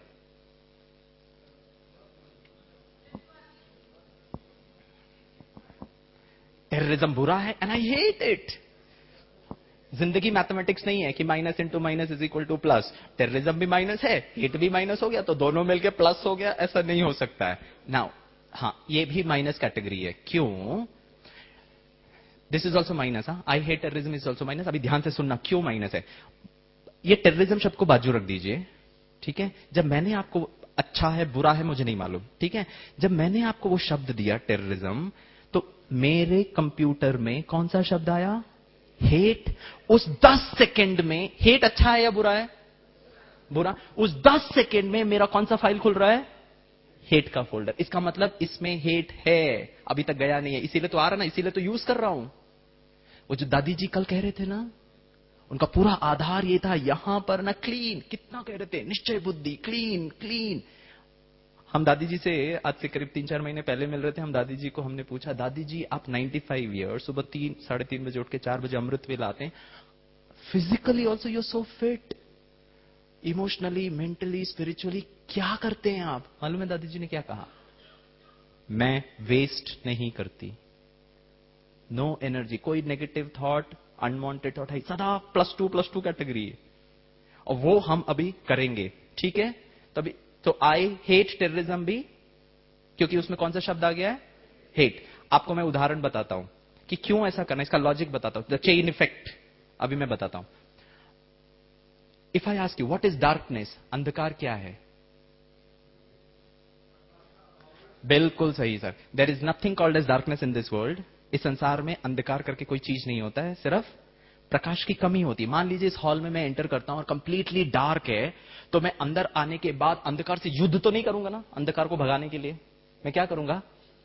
Speaker 3: Terrorism बुरा है एंड आई हेट इट। जिंदगी मैथमेटिक्स नहीं है कि minus into minus is equal to plus. Terrorism भी माइनस है, हेट भी माइनस हो गया, तो दोनों मिलकर प्लस हो गया, ऐसा नहीं हो सकता है। नाउ हाँ, ये भी माइनस कैटेगरी है। क्यों? This is also minus. हाँ, I hate terrorism is also minus. अभी ध्यान से सुनना क्यों माइनस है। ये टेररिज्म शब्द को बाजू रख दीजिए। ठीक है, जब मैंने आपको, अच्छा है बुरा है मुझे नहीं मालूम, ठीक है, जब मैंने आपको वो शब्द दिया टेररिज्म, तो मेरे कंप्यूटर में कौन सा शब्द आया? हेट। उस दस सेकंड में हेट अच्छा है या बुरा है? बुरा। उस दस सेकंड में मेरा कौन सा फाइल खुल रहा है? हेट का फोल्डर। इसका मतलब इसमें हेट है, अभी तक गया नहीं है, इसीलिए तो आ रहा ना, इसीलिए तो यूज कर रहा हूं। वो जो दादी जी कल कह रहे थे ना, उनका पूरा आधार ये था, यहां पर ना क्लीन, कितना कह रहे थे, निश्चय बुद्धि, क्लीन क्लीन। हम दादी जी से आज से करीब तीन चार महीने पहले मिल रहे थे। हम दादी जी को हमने पूछा, दादी जी आप पचानवे ईयर, सुबह तीन साढ़े तीन बजे उठ के चार बजे अमृत वेला आते हैं, physically also you so fit, emotionally, mentally, spiritually क्या करते हैं आप? मालूम है दादी जी ने क्या कहा? मैं वेस्ट नहीं करती। नो एनर्जी, कोई नेगेटिव थॉट, अनवांटेड थॉट है, सदा plus two plus two category है, और वो हम अभी करेंगे। ठीक है, तभी तो आई हेट टेररिज्म भी, क्योंकि उसमें कौन सा शब्द आ गया है? हेट। आपको मैं उदाहरण बताता हूं कि क्यों ऐसा करना, इसका लॉजिक बताता हूं, द चेन इफेक्ट अभी मैं बताता हूं। If I ask you what is darkness, अंधकार क्या है? बिल्कुल सही sir, there is nothing called as darkness in this world. इस संसार में अंधकार करके कोई चीज नहीं होता है, सिर्फ प्रकाश की कमी होती है। मान लीजिए इस हॉल में मैं एंटर करता हूं और कंप्लीटली डार्क है, तो मैं अंदर आने के बाद अंधकार से युद्ध तो नहीं करूंगा ना। अंधकार को भगाने के लिए मैं क्या करूंगा?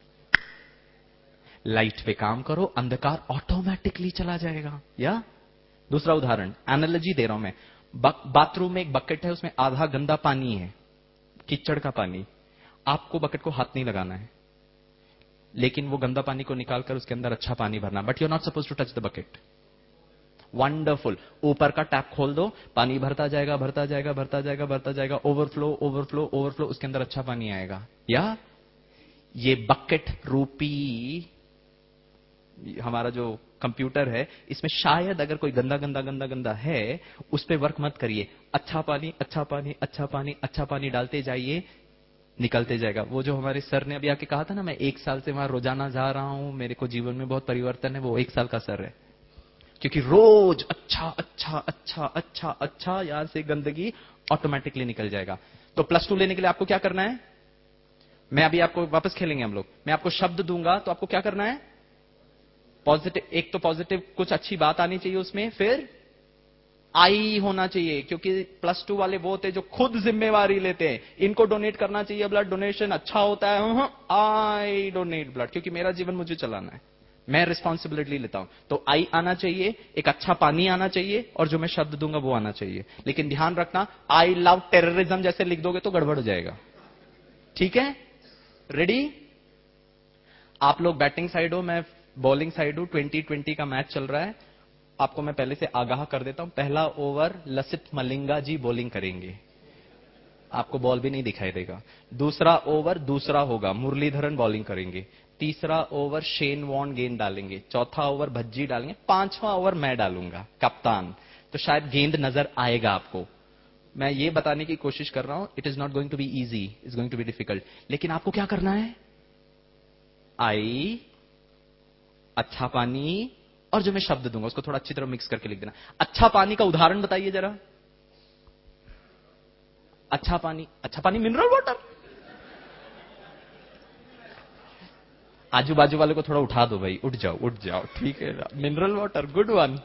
Speaker 3: लाइट पे काम करो, अंधकार ऑटोमेटिकली चला जाएगा। या दूसरा उदाहरण, एनालॉजी दे रहा हूं मैं। बाथरूम में एक बकेट है, उसमें आधा गंदा पानी है, कीचड़ का पानी। आपको बकेट को हाथ नहीं लगाना है, लेकिन वो गंदा पानी को निकालकर उसके अंदर अच्छा पानी भरना, but you are not suppose to touch the bucket. Wonderful. ऊपर का टैप खोल दो, पानी भरता जाएगा भरता जाएगा भरता जाएगा भरता जाएगा, ओवरफ्लो ओवरफ्लो ओवरफ्लो, उसके अंदर अच्छा पानी आएगा। या ये बकेट रूपी हमारा जो कंप्यूटर है, इसमें शायद अगर कोई गंदा गंदा गंदा गंदा है, उस पर वर्क मत करिए। अच्छा पानी अच्छा पानी अच्छा पानी अच्छा पानी डालते जाइए, निकलते जाएगा। वो जो हमारे सर ने अभी आके कहा था ना, मैं एक साल से वहां रोजाना जा रहा हूं, मेरे को जीवन में बहुत परिवर्तन है, वो एक साल का सर है। क्योंकि रोज अच्छा अच्छा अच्छा अच्छा अच्छा, यहां से गंदगी ऑटोमेटिकली निकल जाएगा। तो प्लस टू लेने के लिए आपको क्या करना है? मैं अभी आपको, वापस खेलेंगे हम लोग, मैं आपको शब्द दूंगा तो आपको क्या करना है? पॉजिटिव, एक तो पॉजिटिव कुछ अच्छी बात आनी चाहिए उसमें, फिर आई होना चाहिए, क्योंकि प्लस टू वाले वो होते हैं जो खुद जिम्मेवारी लेते हैं। इनको डोनेट करना चाहिए ब्लड, डोनेशन अच्छा होता है, आई डोनेट ब्लड, क्योंकि मेरा जीवन मुझे चलाना है, मैं रिस्पॉन्सिबिलिटी लेता हूं। तो आई आना चाहिए, एक अच्छा पानी आना चाहिए, और जो मैं शब्द दूंगा वो आना चाहिए। लेकिन ध्यान रखना, आई लव टेररिज्म जैसे लिख दोगे तो गड़बड़ हो जाएगा। ठीक है, रेडी? आप लोग बैटिंग साइड हो, मैं बॉलिंग साइड हूं, ट्वेंटी ट्वेंटी का मैच चल रहा है। आपको मैं पहले से आगाह कर देता हूं, पहला ओवर लसित मलिंगा जी बॉलिंग करेंगे, आपको बॉल भी नहीं दिखाई देगा। दूसरा ओवर दूसरा होगा, मुरलीधरन बॉलिंग करेंगे। तीसरा ओवर शेन वॉर्न गेंद डालेंगे। चौथा ओवर भज्जी डालेंगे। पांचवा ओवर मैं डालूंगा कप्तान, तो शायद गेंद नजर आएगा आपको। मैं ये बताने की कोशिश कर रहा हूं, it is not going to be easy, is going to be difficult. लेकिन आपको क्या करना है, आई, अच्छा पानी, और जो मैं शब्द दूंगा उसको थोड़ा अच्छी तरह मिक्स करके लिख देना। अच्छा पानी का उदाहरण बताइए जरा। अच्छा पानी, अच्छा पानी मिनरल वाटर। आजू बाजू वाले को थोड़ा उठा दो भाई, उठ जाओ उठ जाओ, ठीक है ना, mineral water, good one.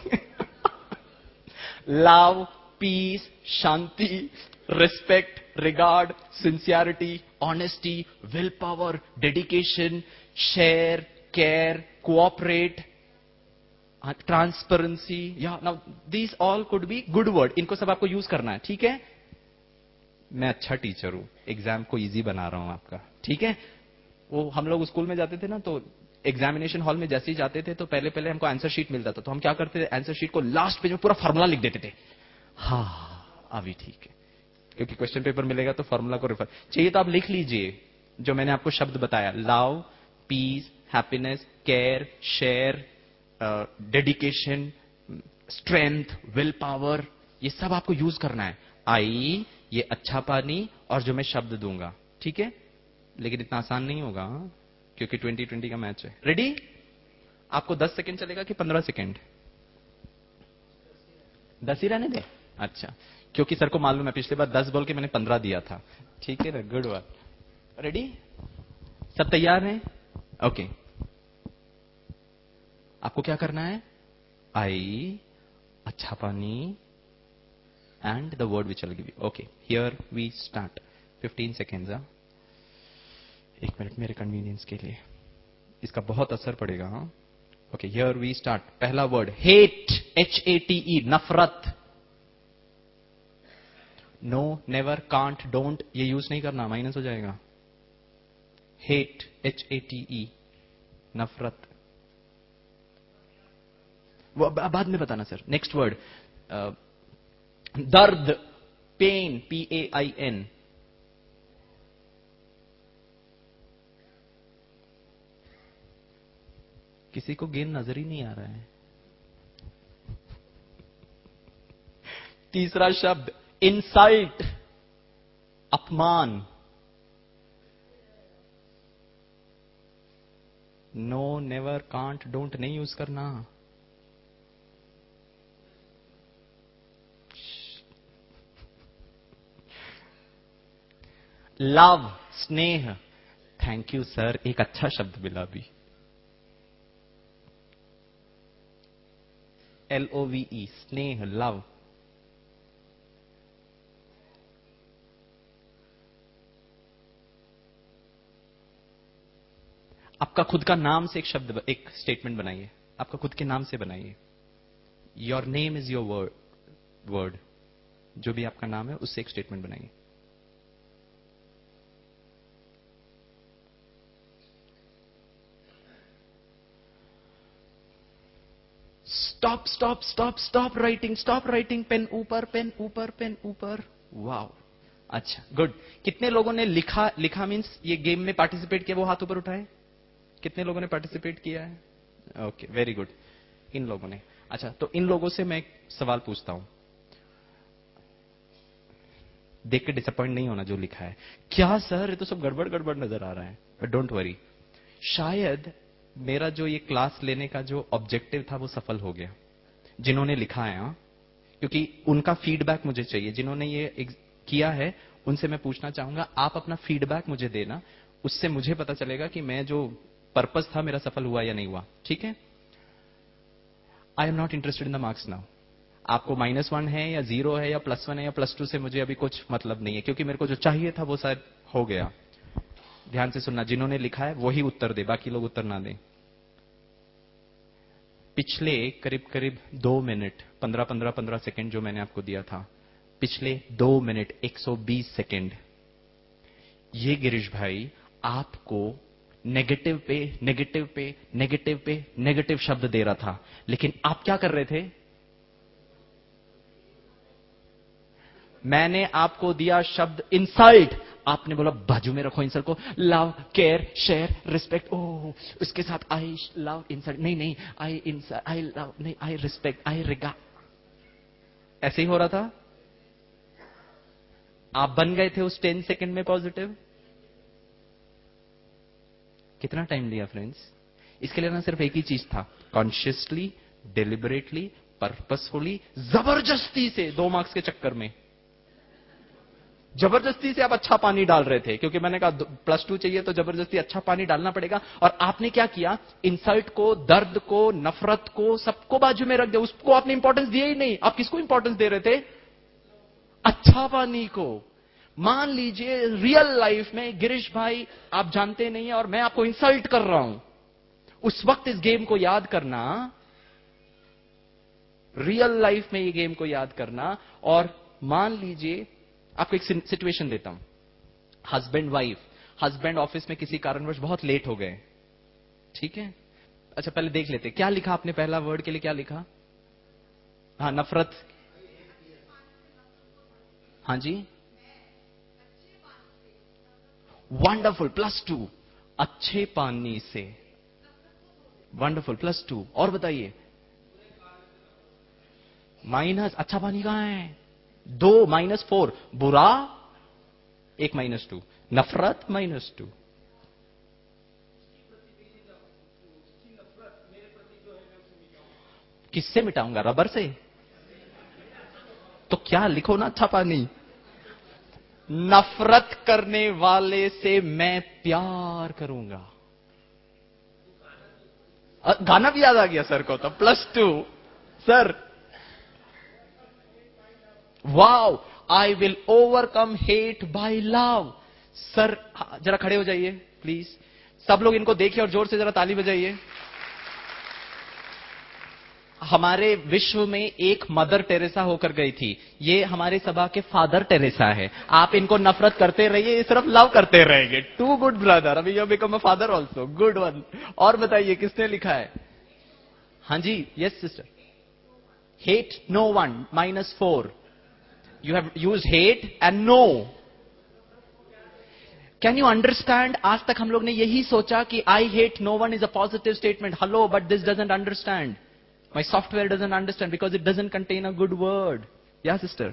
Speaker 3: Love, peace, शांति, respect, regard, sincerity, honesty, will power, dedication, share, care, cooperate, transparency, या now these all could be good word. इनको सब आपको यूज करना है, ठीक है। मैं अच्छा टीचर हूं, एग्जाम को इजी बना रहा हूं आपका, ठीक है। वो हम लोग स्कूल में जाते थे ना, तो एग्जामिनेशन हॉल में जैसे ही जाते थे तो पहले पहले हमको आंसर शीट मिलता था, तो हम क्या करते थे, आंसर शीट को लास्ट पेज में पूरा फार्मूला लिख देते थे। हाँ अभी ठीक है, क्योंकि क्वेश्चन पेपर मिलेगा तो फार्मूला को रेफर चाहिए, तो आप लिख लीजिए जो मैंने आपको शब्द बताया, love, peace, happiness, care, share, dedication, strength, will power, ये सब आपको यूज करना है। आई, ये अच्छा पानी, और जो मैं शब्द दूंगा, ठीक है। लेकिन इतना आसान नहीं होगा, क्योंकि ट्वेंटी ट्वेंटी का मैच है। रेडी? आपको दस सेकंड चलेगा कि पंद्रह सेकंड? दस ही रहने दे। अच्छा, क्योंकि सर को मालूम है पिछली बार दस बोल के मैंने पंद्रह दिया था, ठीक है ना, गुड वन। रेडी? सब तैयार हैं? ओके। आपको क्या करना है, आई, अच्छा पानी, and the word which I give you. Okay, here we start. Fifteen seconds. हा? एक मिनट मेरे कन्वीनियंस के लिए, इसका बहुत असर पड़ेगा। हाँ, ओके, हियर वी स्टार्ट। पहला word hate, H A T E, नफरत। नो, नेवर, कांट, डोंट, ये यूज नहीं करना, माइनस हो जाएगा। Hate, H A T E, नफरत। वो बाद में बताना सर। नेक्स्ट वर्ड दर्द, pain, P A I N. किसी को गेंद नजर ही नहीं आ रहा है। तीसरा शब्द इंसल्ट, अपमान। नो, नेवर, कांट, डोंट नहीं यूज करना। लव, स्नेह। थैंक यू सर, एक अच्छा शब्द मिला भी। एल ओ वी ई, स्नेह, लव। आपका खुद का नाम से एक शब्द, एक स्टेटमेंट बनाइए, आपका खुद के नाम से बनाइए। Your name is your word word जो भी आपका नाम है उससे एक स्टेटमेंट बनाइए। Stop stop stop stop writing, stop writing. Pen ऊपर, पेन ऊपर, पेन ऊपर। वाओ, अच्छा, गुड। कितने लोगों ने लिखा, लिखा मीन्स ये गेम में पार्टिसिपेट किया, वो हाथ ऊपर उठाए। कितने लोगों ने पार्टिसिपेट किया है? ओके, वेरी गुड, इन लोगों ने। अच्छा, तो इन लोगों से मैं एक सवाल पूछता हूं, देख के डिसअपॉइंट नहीं होना जो लिखा है। क्या सर ये तो सब गड़बड़ गड़बड़ नजर आ रहा है, बट डोंट वरी, शायद मेरा जो ये क्लास लेने का जो ऑब्जेक्टिव था वो सफल हो गया। जिन्होंने लिखा है, हाँ, क्योंकि उनका फीडबैक मुझे चाहिए। जिन्होंने ये किया है उनसे मैं पूछना चाहूंगा, आप अपना फीडबैक मुझे देना, उससे मुझे पता चलेगा कि मैं जो पर्पस था मेरा सफल हुआ या नहीं हुआ, ठीक है। I am not interested in the marks now. आपको माइनस वन है या जीरो है या प्लस वन है या प्लस टू से मुझे अभी कुछ मतलब नहीं है, क्योंकि मेरे को जो चाहिए था वो शायद हो गया। ध्यान से सुनना, जिन्होंने लिखा है वही उत्तर दे, बाकी लोग उत्तर ना दें। पिछले करीब करीब दो मिनट, पंद्रह पंद्रह पंद्रह सेकंड जो मैंने आपको दिया था, पिछले दो मिनट एक सौ बीस सेकंड, ये गिरीश भाई आपको नेगेटिव पे नेगेटिव पे नेगेटिव पे नेगेटिव शब्द दे रहा था, लेकिन आप क्या कर रहे थे? मैंने आपको दिया शब्द इंसल्ट, आपने बोला बाजू में रखो इंसल्ट को, love, care, share, respect. Oh, उसके साथ आई लव इंसल्ट, नहीं नहीं, आई इंसल्ट, आई लव नहीं, आई रिस्पेक्ट, आई रिगार्ड। ऐसे ही हो रहा था। आप बन गए थे उस टेन सेकंड में पॉजिटिव। कितना टाइम लिया फ्रेंड्स? इसके लिए ना सिर्फ एक ही चीज था, कॉन्शियसली, डिलिबरेटली, पर्पसफुली, जबरदस्ती से, दो मार्क्स के चक्कर में जबरदस्ती से आप अच्छा पानी डाल रहे थे, क्योंकि मैंने कहा प्लस टू चाहिए तो जबरदस्ती अच्छा पानी डालना पड़ेगा। और आपने क्या किया? इंसल्ट को, दर्द को, नफरत को, सबको बाजू में रख दिया, उसको आपने इंपॉर्टेंस दिया ही नहीं। आप किसको इंपॉर्टेंस दे रहे थे? अच्छा पानी को। मान लीजिए रियल लाइफ में गिरीश भाई आप जानते नहीं है और मैं आपको इंसल्ट कर रहा हूं, उस वक्त इस गेम को याद करना, रियल लाइफ में ये गेम को याद करना। और मान लीजिए आपको एक सिचुएशन देता हूं, हस्बैंड वाइफ, हस्बैंड ऑफिस में किसी कारणवश बहुत लेट हो गए, ठीक है? अच्छा पहले देख लेते क्या लिखा आपने, पहला वर्ड के लिए क्या लिखा? हाँ, नफरत। हाँ जी, वंडरफुल, प्लस टू। अच्छे पानी से, वंडरफुल, प्लस टू। और बताइए, माइनस, अच्छा पानी कहां है? दो, माइनस फोर। बुरा, एक, माइनस टू। नफरत, माइनस टू। किससे मिटाऊंगा? रबर से? तो क्या लिखो ना, अच्छा पानी। नफरत करने वाले से मैं प्यार करूंगा। अ, गाना भी याद आ गया सर को तो, plus two. Sir, wow, I will overcome hate by love. Sir जरा खड़े हो जाइए प्लीज, सब लोग इनको देखिए और जोर से जरा ताली बजाइए। हमारे विश्व में एक मदर टेरेसा होकर गई थी, ये हमारे सभा के फादर टेरेसा है। आप इनको नफरत करते रहिए, ये सिर्फ लव करते रहेंगे। टू गुड ब्रदर, अभी you become a father also, good one. और बताइए किसने लिखा है? हाँ जी, yes sister. Hate no one, minus four. You have use hate and no. Can you understand? आज तक हम लोग ने यही सोचा कि I hate no one is a positive statement. Hello, but this doesn't understand. My software doesn't understand because it doesn't contain a good word. Yeah, sister.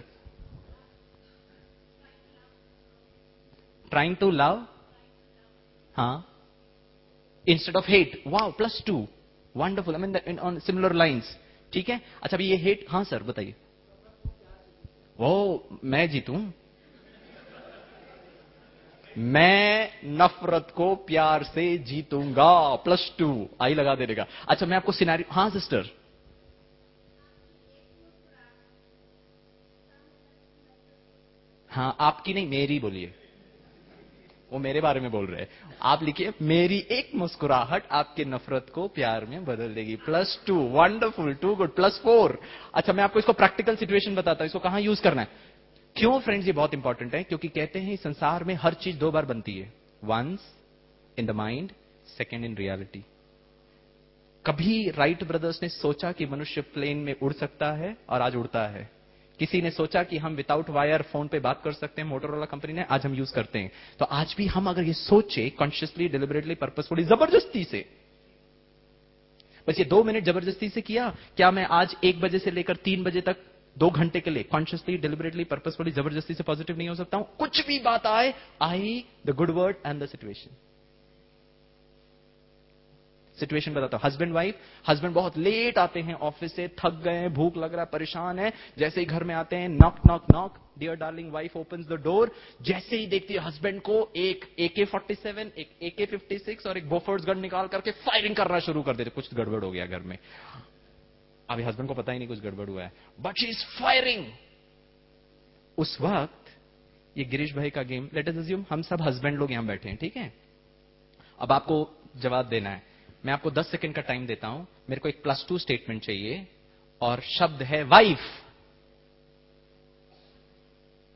Speaker 3: Trying to love? Huh? Instead of hate. Wow, plus two. Wonderful. I mean, that in, on similar lines. ठीक है? अच्छा अभी ये hate, हाँ sir बताइए। वो मैं जीतूं? मैं नफरत को प्यार से जीतूंगा। प्लस टू आई लगा देगा। अच्छा मैं आपको सिनेरियो, हाँ सिस्टर। हाँ आपकी नहीं, मेरी बोलिए। वो मेरे बारे में बोल रहे हैं। आप लिखिए, मेरी एक मुस्कुराहट आपके नफरत को प्यार में बदल देगी। Plus two, wonderful, too good, plus four. अच्छा मैं आपको इसको प्रैक्टिकल सिचुएशन बताता हूं, इसको कहां यूज करना है। क्यों फ्रेंड्स ये बहुत इंपॉर्टेंट है? क्योंकि कहते हैं संसार में हर चीज दो बार बनती है, once in the mind, second in reality. कभी राइट ब्रदर्स ने सोचा कि मनुष्य प्लेन में उड़ सकता है और आज उड़ता है। किसी ने सोचा कि हम विदाउट वायर फोन पे बात कर सकते हैं, मोटोरोला कंपनी ने, आज हम यूज करते हैं। तो आज भी हम अगर ये सोचे कॉन्शियसली, डिलिबरेटली, पर्पसफुली, जबरदस्ती से, बस ये दो मिनट जबरदस्ती से किया, क्या मैं आज एक बजे से लेकर तीन बजे तक दो घंटे के लिए कॉन्शियसली, डिलिबरेटली, पर्पसफुली, जबरदस्ती से पॉजिटिव नहीं हो सकता हूं? कुछ भी बात आए, I the good word and the situation. Situation बताता हूं। हस्बैंड वाइफ, हस्बैंड बहुत लेट आते हैं ऑफिस से, थक गए हैं, भूख लग रहा है, परेशान है। जैसे ही घर में आते हैं, knock knock knock, dear darling, wife opens the door. जैसे ही देखती है हस्बैंड को, एक एके फोर्टी सेवन, एक एके फिफ्टी सिक्स और एक बोफोर्स गन निकाल करके फायरिंग करना शुरू कर देते। कुछ गड़बड़ हो गया घर में, अभी हस्बैंड को पता ही नहीं कुछ गड़बड़ हुआ है, बट शी इज फायरिंग। उस वक्त ये गिरीश भाई का गेम, लेट अस अज्यूम हम सब हस्बैंड लोग यहां बैठे हैं, ठीक है? अब आपको जवाब देना है। मैं आपको दस सेकंड का टाइम देता हूं। मेरे को एक प्लस टू स्टेटमेंट चाहिए और शब्द है वाइफ।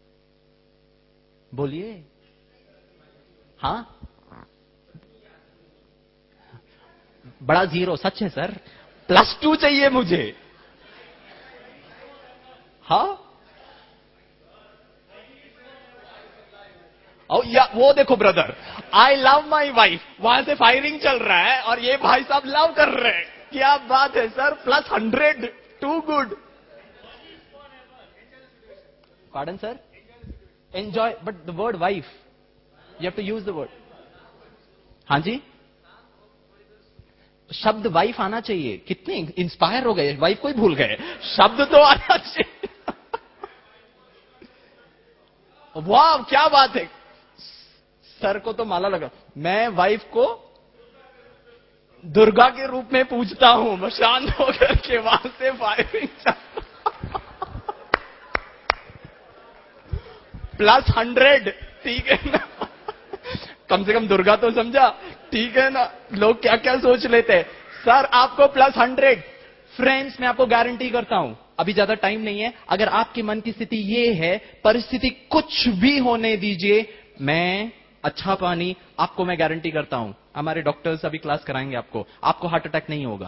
Speaker 3: बोलिए। हाँ बड़ा जीरो, सच है सर, प्लस टू चाहिए मुझे। हाँ, और या वो देखो brother, I love my wife, वहां से फायरिंग चल रहा है और ये भाई साहब लव कर रहे हैं। क्या बात है sir, plus hundred, too good. Pardon sir, enjoy, but the word wife, you have to use the word. हाँ जी, शब्द वाइफ आना चाहिए। कितने इंस्पायर हो गए, वाइफ को ही भूल गए, शब्द तो आना चाहिए। वाह क्या बात है, सर को तो माला लगा। मैं वाइफ को दुर्गा के रूप में पूजता हूं, मैं शांत होकर के वहां से फायरिंग चल। प्लस हंड्रेड, ठीक है ना, कम से कम दुर्गा तो समझा, ठीक है ना। लोग क्या क्या सोच लेते हैं, सर आपको प्लस हंड्रेड। फ्रेंड्स, मैं आपको गारंटी करता हूं, अभी ज्यादा टाइम नहीं है, अगर आपके मन की स्थिति ये है, परिस्थिति कुछ भी होने दीजिए, मैं अच्छा पानी आपको मैं गारंटी करता हूं, हमारे डॉक्टर्स अभी क्लास कराएंगे आपको, आपको हार्ट अटैक नहीं होगा,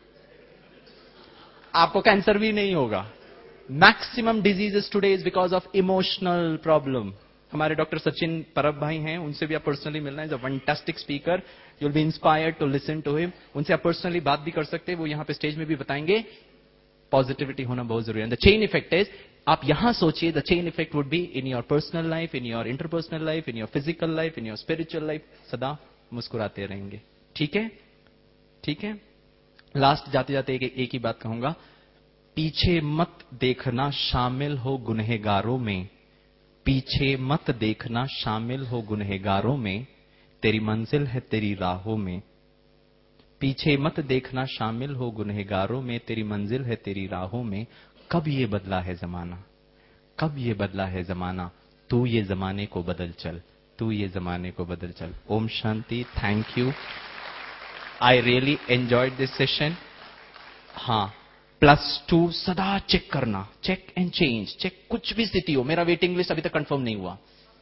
Speaker 3: आपको कैंसर भी नहीं होगा। Maximum diseases today is because of emotional problem. हमारे डॉक्टर सचिन परब भाई हैं, उनसे भी आप पर्सनली मिलना है, is a fantastic speaker, you will be inspired to listen to him. उनसे आप पर्सनली बात भी कर सकते हैं, वो यहां पे स्टेज में भी बताएंगे। पॉजिटिविटी होना बहुत जरूरी है। द चेन इफेक्ट इज, आप यहां सोचिए, the chain effect would be in your personal life, in your interpersonal life, in your physical life, in your spiritual life, सदा मुस्कुराते रहेंगे। ठीक है, ठीक है। लास्ट जाते जाते एक, एक ही बात कहूंगा, पीछे मत देखना शामिल हो गुनहगारों में, पीछे मत देखना शामिल हो गुनहगारों में, तेरी मंजिल है तेरी राहों में। पीछे मत देखना शामिल हो गुनहगारों में, तेरी मंजिल है तेरी राहों में। कब ये बदला है जमाना, कब ये बदला है जमाना, तू ये जमाने को बदल चल, तू ये जमाने को बदल चल। ओम शांति, thank you, I really enjoyed this session. हाँ, प्लस टू सदा चेक करना, चेक एंड चेंज, चेक, कुछ भी स्थिति हो। मेरा वेटिंग लिस्ट अभी तक कंफर्म नहीं हुआ।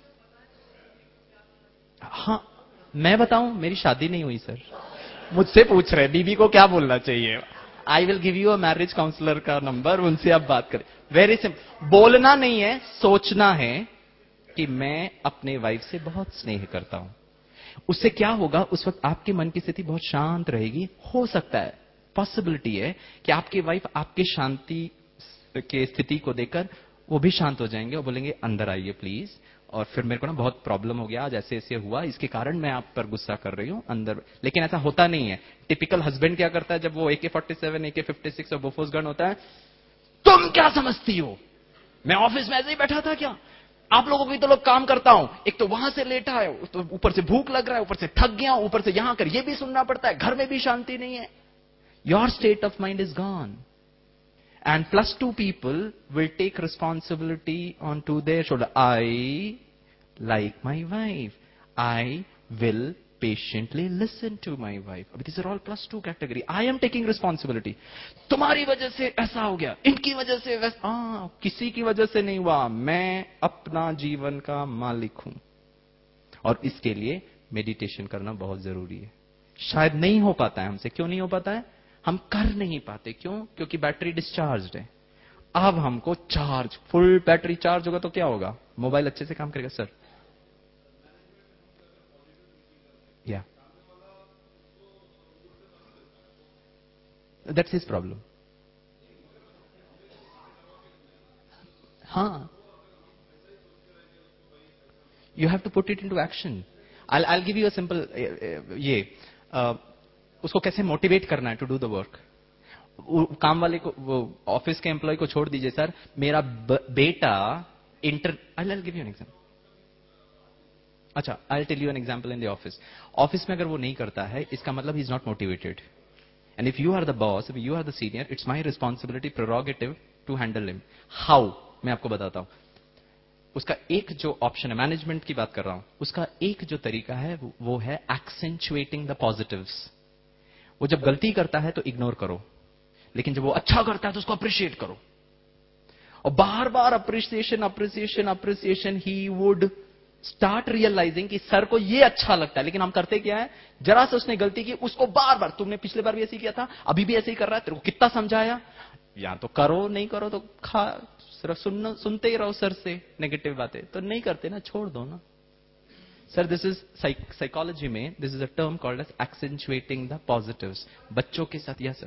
Speaker 3: हाँ, मैं बताऊं, मेरी शादी नहीं हुई सर, मुझसे पूछ रहे बीबी को क्या बोलना चाहिए। I will give you a marriage counsellor का नंबर, उनसे आप बात करें। वेरी सिंपल, बोलना नहीं है, सोचना है कि मैं अपने वाइफ से बहुत स्नेह करता हूं। उससे क्या होगा, उस वक्त आपके मन की स्थिति बहुत शांत रहेगी। हो सकता है, पॉसिबिलिटी है कि आपकी वाइफ आपके शांति के स्थिति को देखकर वो भी शांत हो जाएंगे और बोलेंगे अंदर आइए प्लीज, और फिर मेरे को ना बहुत प्रॉब्लम हो गया, आज ऐसे ऐसे हुआ, इसके कारण मैं आप पर गुस्सा कर रही हूं अंदर। लेकिन ऐसा होता नहीं है। टिपिकल हस्बैंड क्या करता है, जब वो ए के forty seven, A K fifty six और बोफोर्स गन होता है, तुम क्या समझती हो, मैं ऑफिस में ऐसे ही बैठा था क्या, आप लोगों की तो लोग काम करता हूं, एक तो वहां से लेटा है, तो ऊपर से भूख लग रहा है, ऊपर से थक गया, ऊपर से यहां कर ये भी सुनना पड़ता है, घर में भी शांति नहीं है। Your state of mind is gone. And plus two people will take responsibility onto their shoulder. I like my wife. I will patiently listen to my wife. But these are all plus two category. I am taking responsibility. तुम्हारी वजह से ऐसा हो गया, इनकी वजह से वैसा, हाँ, किसी की वजह से नहीं हुआ, मैं अपना जीवन का मालिक हूं। और इसके लिए मेडिटेशन करना बहुत जरूरी है। शायद नहीं हो पाता है हमसे। क्यों नहीं हो पाता है? हम कर नहीं पाते। क्यों? क्योंकि बैटरी डिस्चार्ज है। अब हमको चार्ज, फुल बैटरी चार्ज होगा तो क्या होगा, मोबाइल अच्छे से काम करेगा। सर या दैट्स हिज प्रॉब्लम। हाँ, you have to put it into action. I I give you a simple, ये uh, उसको कैसे मोटिवेट करना है टू डू द वर्क। काम वाले को, वो ऑफिस के एम्प्लॉय को छोड़ दीजिए, सर मेरा बेटा inter, I give you an example. अच्छा, I tell you an example in the office. Office में अगर वो नहीं करता है, इसका मतलब he is not motivated. And if you are the boss, if you are the senior, it's my responsibility, prerogative to handle him. How, मैं आपको बताता हूं। उसका एक जो ऑप्शन है, मैनेजमेंट की बात कर रहा हूं, उसका एक जो तरीका है वो है एक्सेंचुएटिंग द पॉजिटिव्स। वो जब गलती करता है तो इग्नोर करो, लेकिन जब वो अच्छा करता है तो उसको अप्रिशिएट करो, और बार बार appreciation appreciation appreciation he would start realising कि सर को ये अच्छा लगता है, लेकिन हम करते क्या है, जरा से उसने गलती की उसको बार बार, तुमने पिछले बार भी ऐसे ही किया था, अभी भी ऐसे ही कर रहा है, तेरे को कितना समझाया, या तो करो, नहीं करो तो खा सिर्फ सुन सुनते ही रहो सर से नेगेटिव बातें, तो नहीं करते ना, छोड़ दो ना। सर दिस इज साइकोलॉजी में this is a term called as accentuating the positives. बच्चों के साथ, या सर,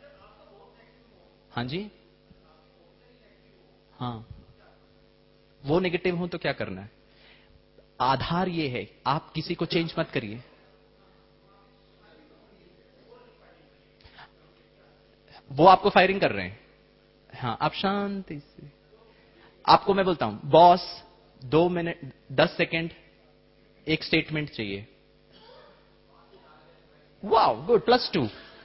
Speaker 3: हाँ जी, हाँ, वो नेगेटिव हो तो क्या करना है? आधार ये है, आप किसी को चेंज मत करिए। वो आपको फायरिंग कर रहे हैं, हाँ, आप शांति से, आपको मैं बोलता हूं बॉस, दो मिनट दस सेकेंड एक स्टेटमेंट चाहिए, wow good, plus two.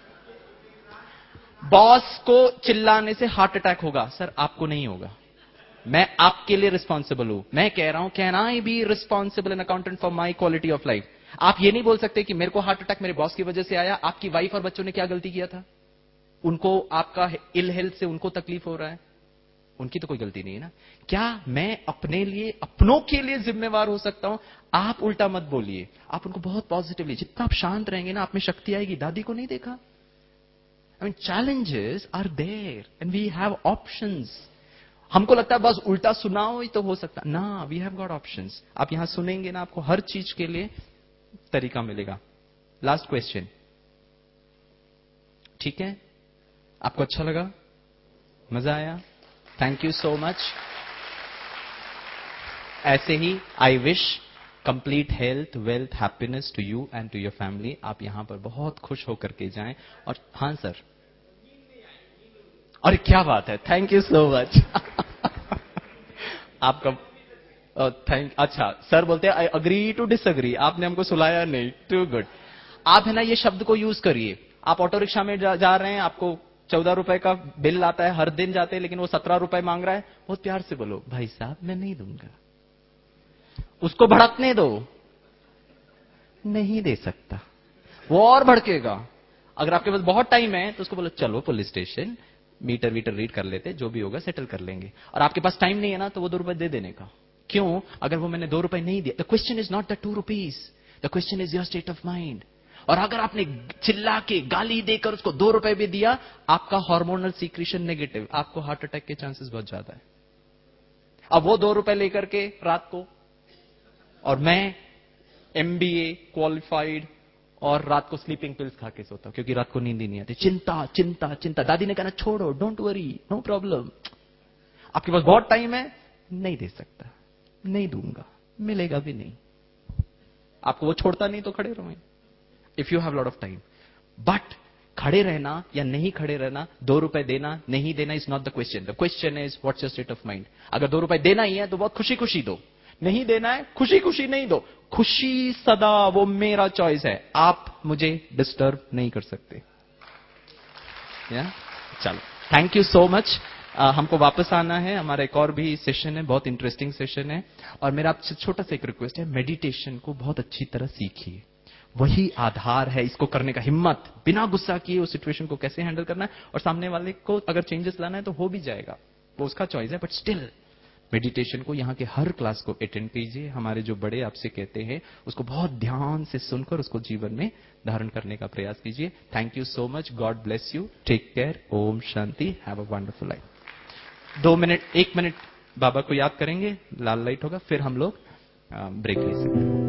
Speaker 3: Boss को चिल्लाने से हार्ट अटैक होगा, सर आपको नहीं होगा, मैं आपके लिए रिस्पॉन्सिबल हूं। मैं कह रहा हूं can I be responsible and accountant for my quality of life. आप ये नहीं बोल सकते कि मेरे को हार्ट अटैक मेरे बॉस की वजह से आया, आपकी वाइफ और बच्चों ने क्या गलती किया था, उनको आपका इल हेल्थ से उनको तकलीफ हो रहा है, उनकी तो कोई गलती नहीं है ना। क्या मैं अपने लिए, अपनों के लिए जिम्मेवार हो सकता हूं? आप उल्टा मत बोलिए, आप उनको बहुत पॉजिटिवली, जितना आप शांत रहेंगे ना, आप में शक्ति आएगी। दादी को नहीं देखा? I mean challenges are there and we have options. हमको लगता है बस उल्टा सुनाओ ही तो हो सकता ना, वी हैव गॉट ऑप्शंस। आप यहां सुनेंगे ना, आपको हर चीज के लिए तरीका मिलेगा। लास्ट क्वेश्चन, ठीक है? आपको अच्छा लगा, मजा आया? Thank you so much. ऐसे ही I wish complete health, wealth, happiness to you and to your family. आप यहां पर बहुत खुश होकर के जाएं। और हाँ सर, अरे क्या बात है, थैंक यू सो मच। आपका थैंक, अच्छा सर बोलते हैं आई अग्री टू डिसअग्री, आपने हमको सुलाया नहीं, टू गुड। आप है ना ये शब्द को यूज करिए। आप ऑटो रिक्शा में जा, जा रहे हैं, आपको चौदह रुपए का बिल आता है, हर दिन जाते हैं, लेकिन वो सत्रह रुपए मांग रहा है, बहुत प्यार से बोलो भाई साहब मैं नहीं दूंगा। उसको भड़कने दो, नहीं दे सकता, वो और भड़केगा। अगर आपके पास बहुत टाइम है तो उसको बोलो चलो पुलिस स्टेशन, मीटर वीटर रीड कर लेते, जो भी होगा सेटल कर लेंगे। और आपके पास टाइम नहीं है ना, तो वो दो रुपए दे देने का। क्यों? अगर वो मैंने दो रुपए नहीं दिया, the question is not the two rupees, the question is your state of mind. और अगर आपने चिल्ला के गाली देकर उसको दो रुपए भी दिया, आपका हार्मोनल सीक्रेशन नेगेटिव, आपको हार्ट अटैक के चांसेस बहुत ज्यादा है। अब वो दो रुपए लेकर के रात को, और मैं एमबीए क्वालिफाइड, और रात को स्लीपिंग पिल्स खा के सोता हूं क्योंकि रात को नींद ही नहीं आती, चिंता चिंता चिंता। दादी ने कहना छोड़ो, डोंट वरी, नो प्रॉब्लम। आपके पास बहुत टाइम है, नहीं दे सकता, नहीं दूंगा, मिलेगा भी नहीं। आपको वो छोड़ता नहीं तो खड़े रहो, if you have lot of time. But खड़े रहना या नहीं खड़े रहना, दो रुपए देना नहीं देना is not the question. The question is what's your state of mind. अगर दो रुपए देना ही है तो बहुत खुशी खुशी दो, नहीं देना है खुशी खुशी नहीं दो। खुशी सदा, वो मेरा चॉइस है, आप मुझे डिस्टर्ब नहीं कर सकते। या चलो, थैंक यू सो मच। हमको वापस आना है, हमारा एक और भी सेशन है, बहुत इंटरेस्टिंग सेशन है। और मेरा आपसे छोटा सा एक रिक्वेस्ट है, मेडिटेशन को बहुत अच्छी तरह सीखिए, वही आधार है इसको करने का। हिम्मत, बिना गुस्सा किए उस सिचुएशन को कैसे हैंडल करना है, और सामने वाले को अगर चेंजेस लाना है तो हो भी जाएगा, वो उसका चॉइस है। बट स्टिल मेडिटेशन को यहाँ के हर क्लास को अटेंड कीजिए। हमारे जो बड़े आपसे कहते हैं उसको बहुत ध्यान से सुनकर उसको जीवन में धारण करने का प्रयास कीजिए। Thank you so much, God bless you, take care, ओम शांति, हैव अ वंडरफुल लाइफ। दो मिनट, एक मिनट बाबा को याद करेंगे, लाल लाइट होगा, फिर हम लोग ब्रेक ले सकते हैं।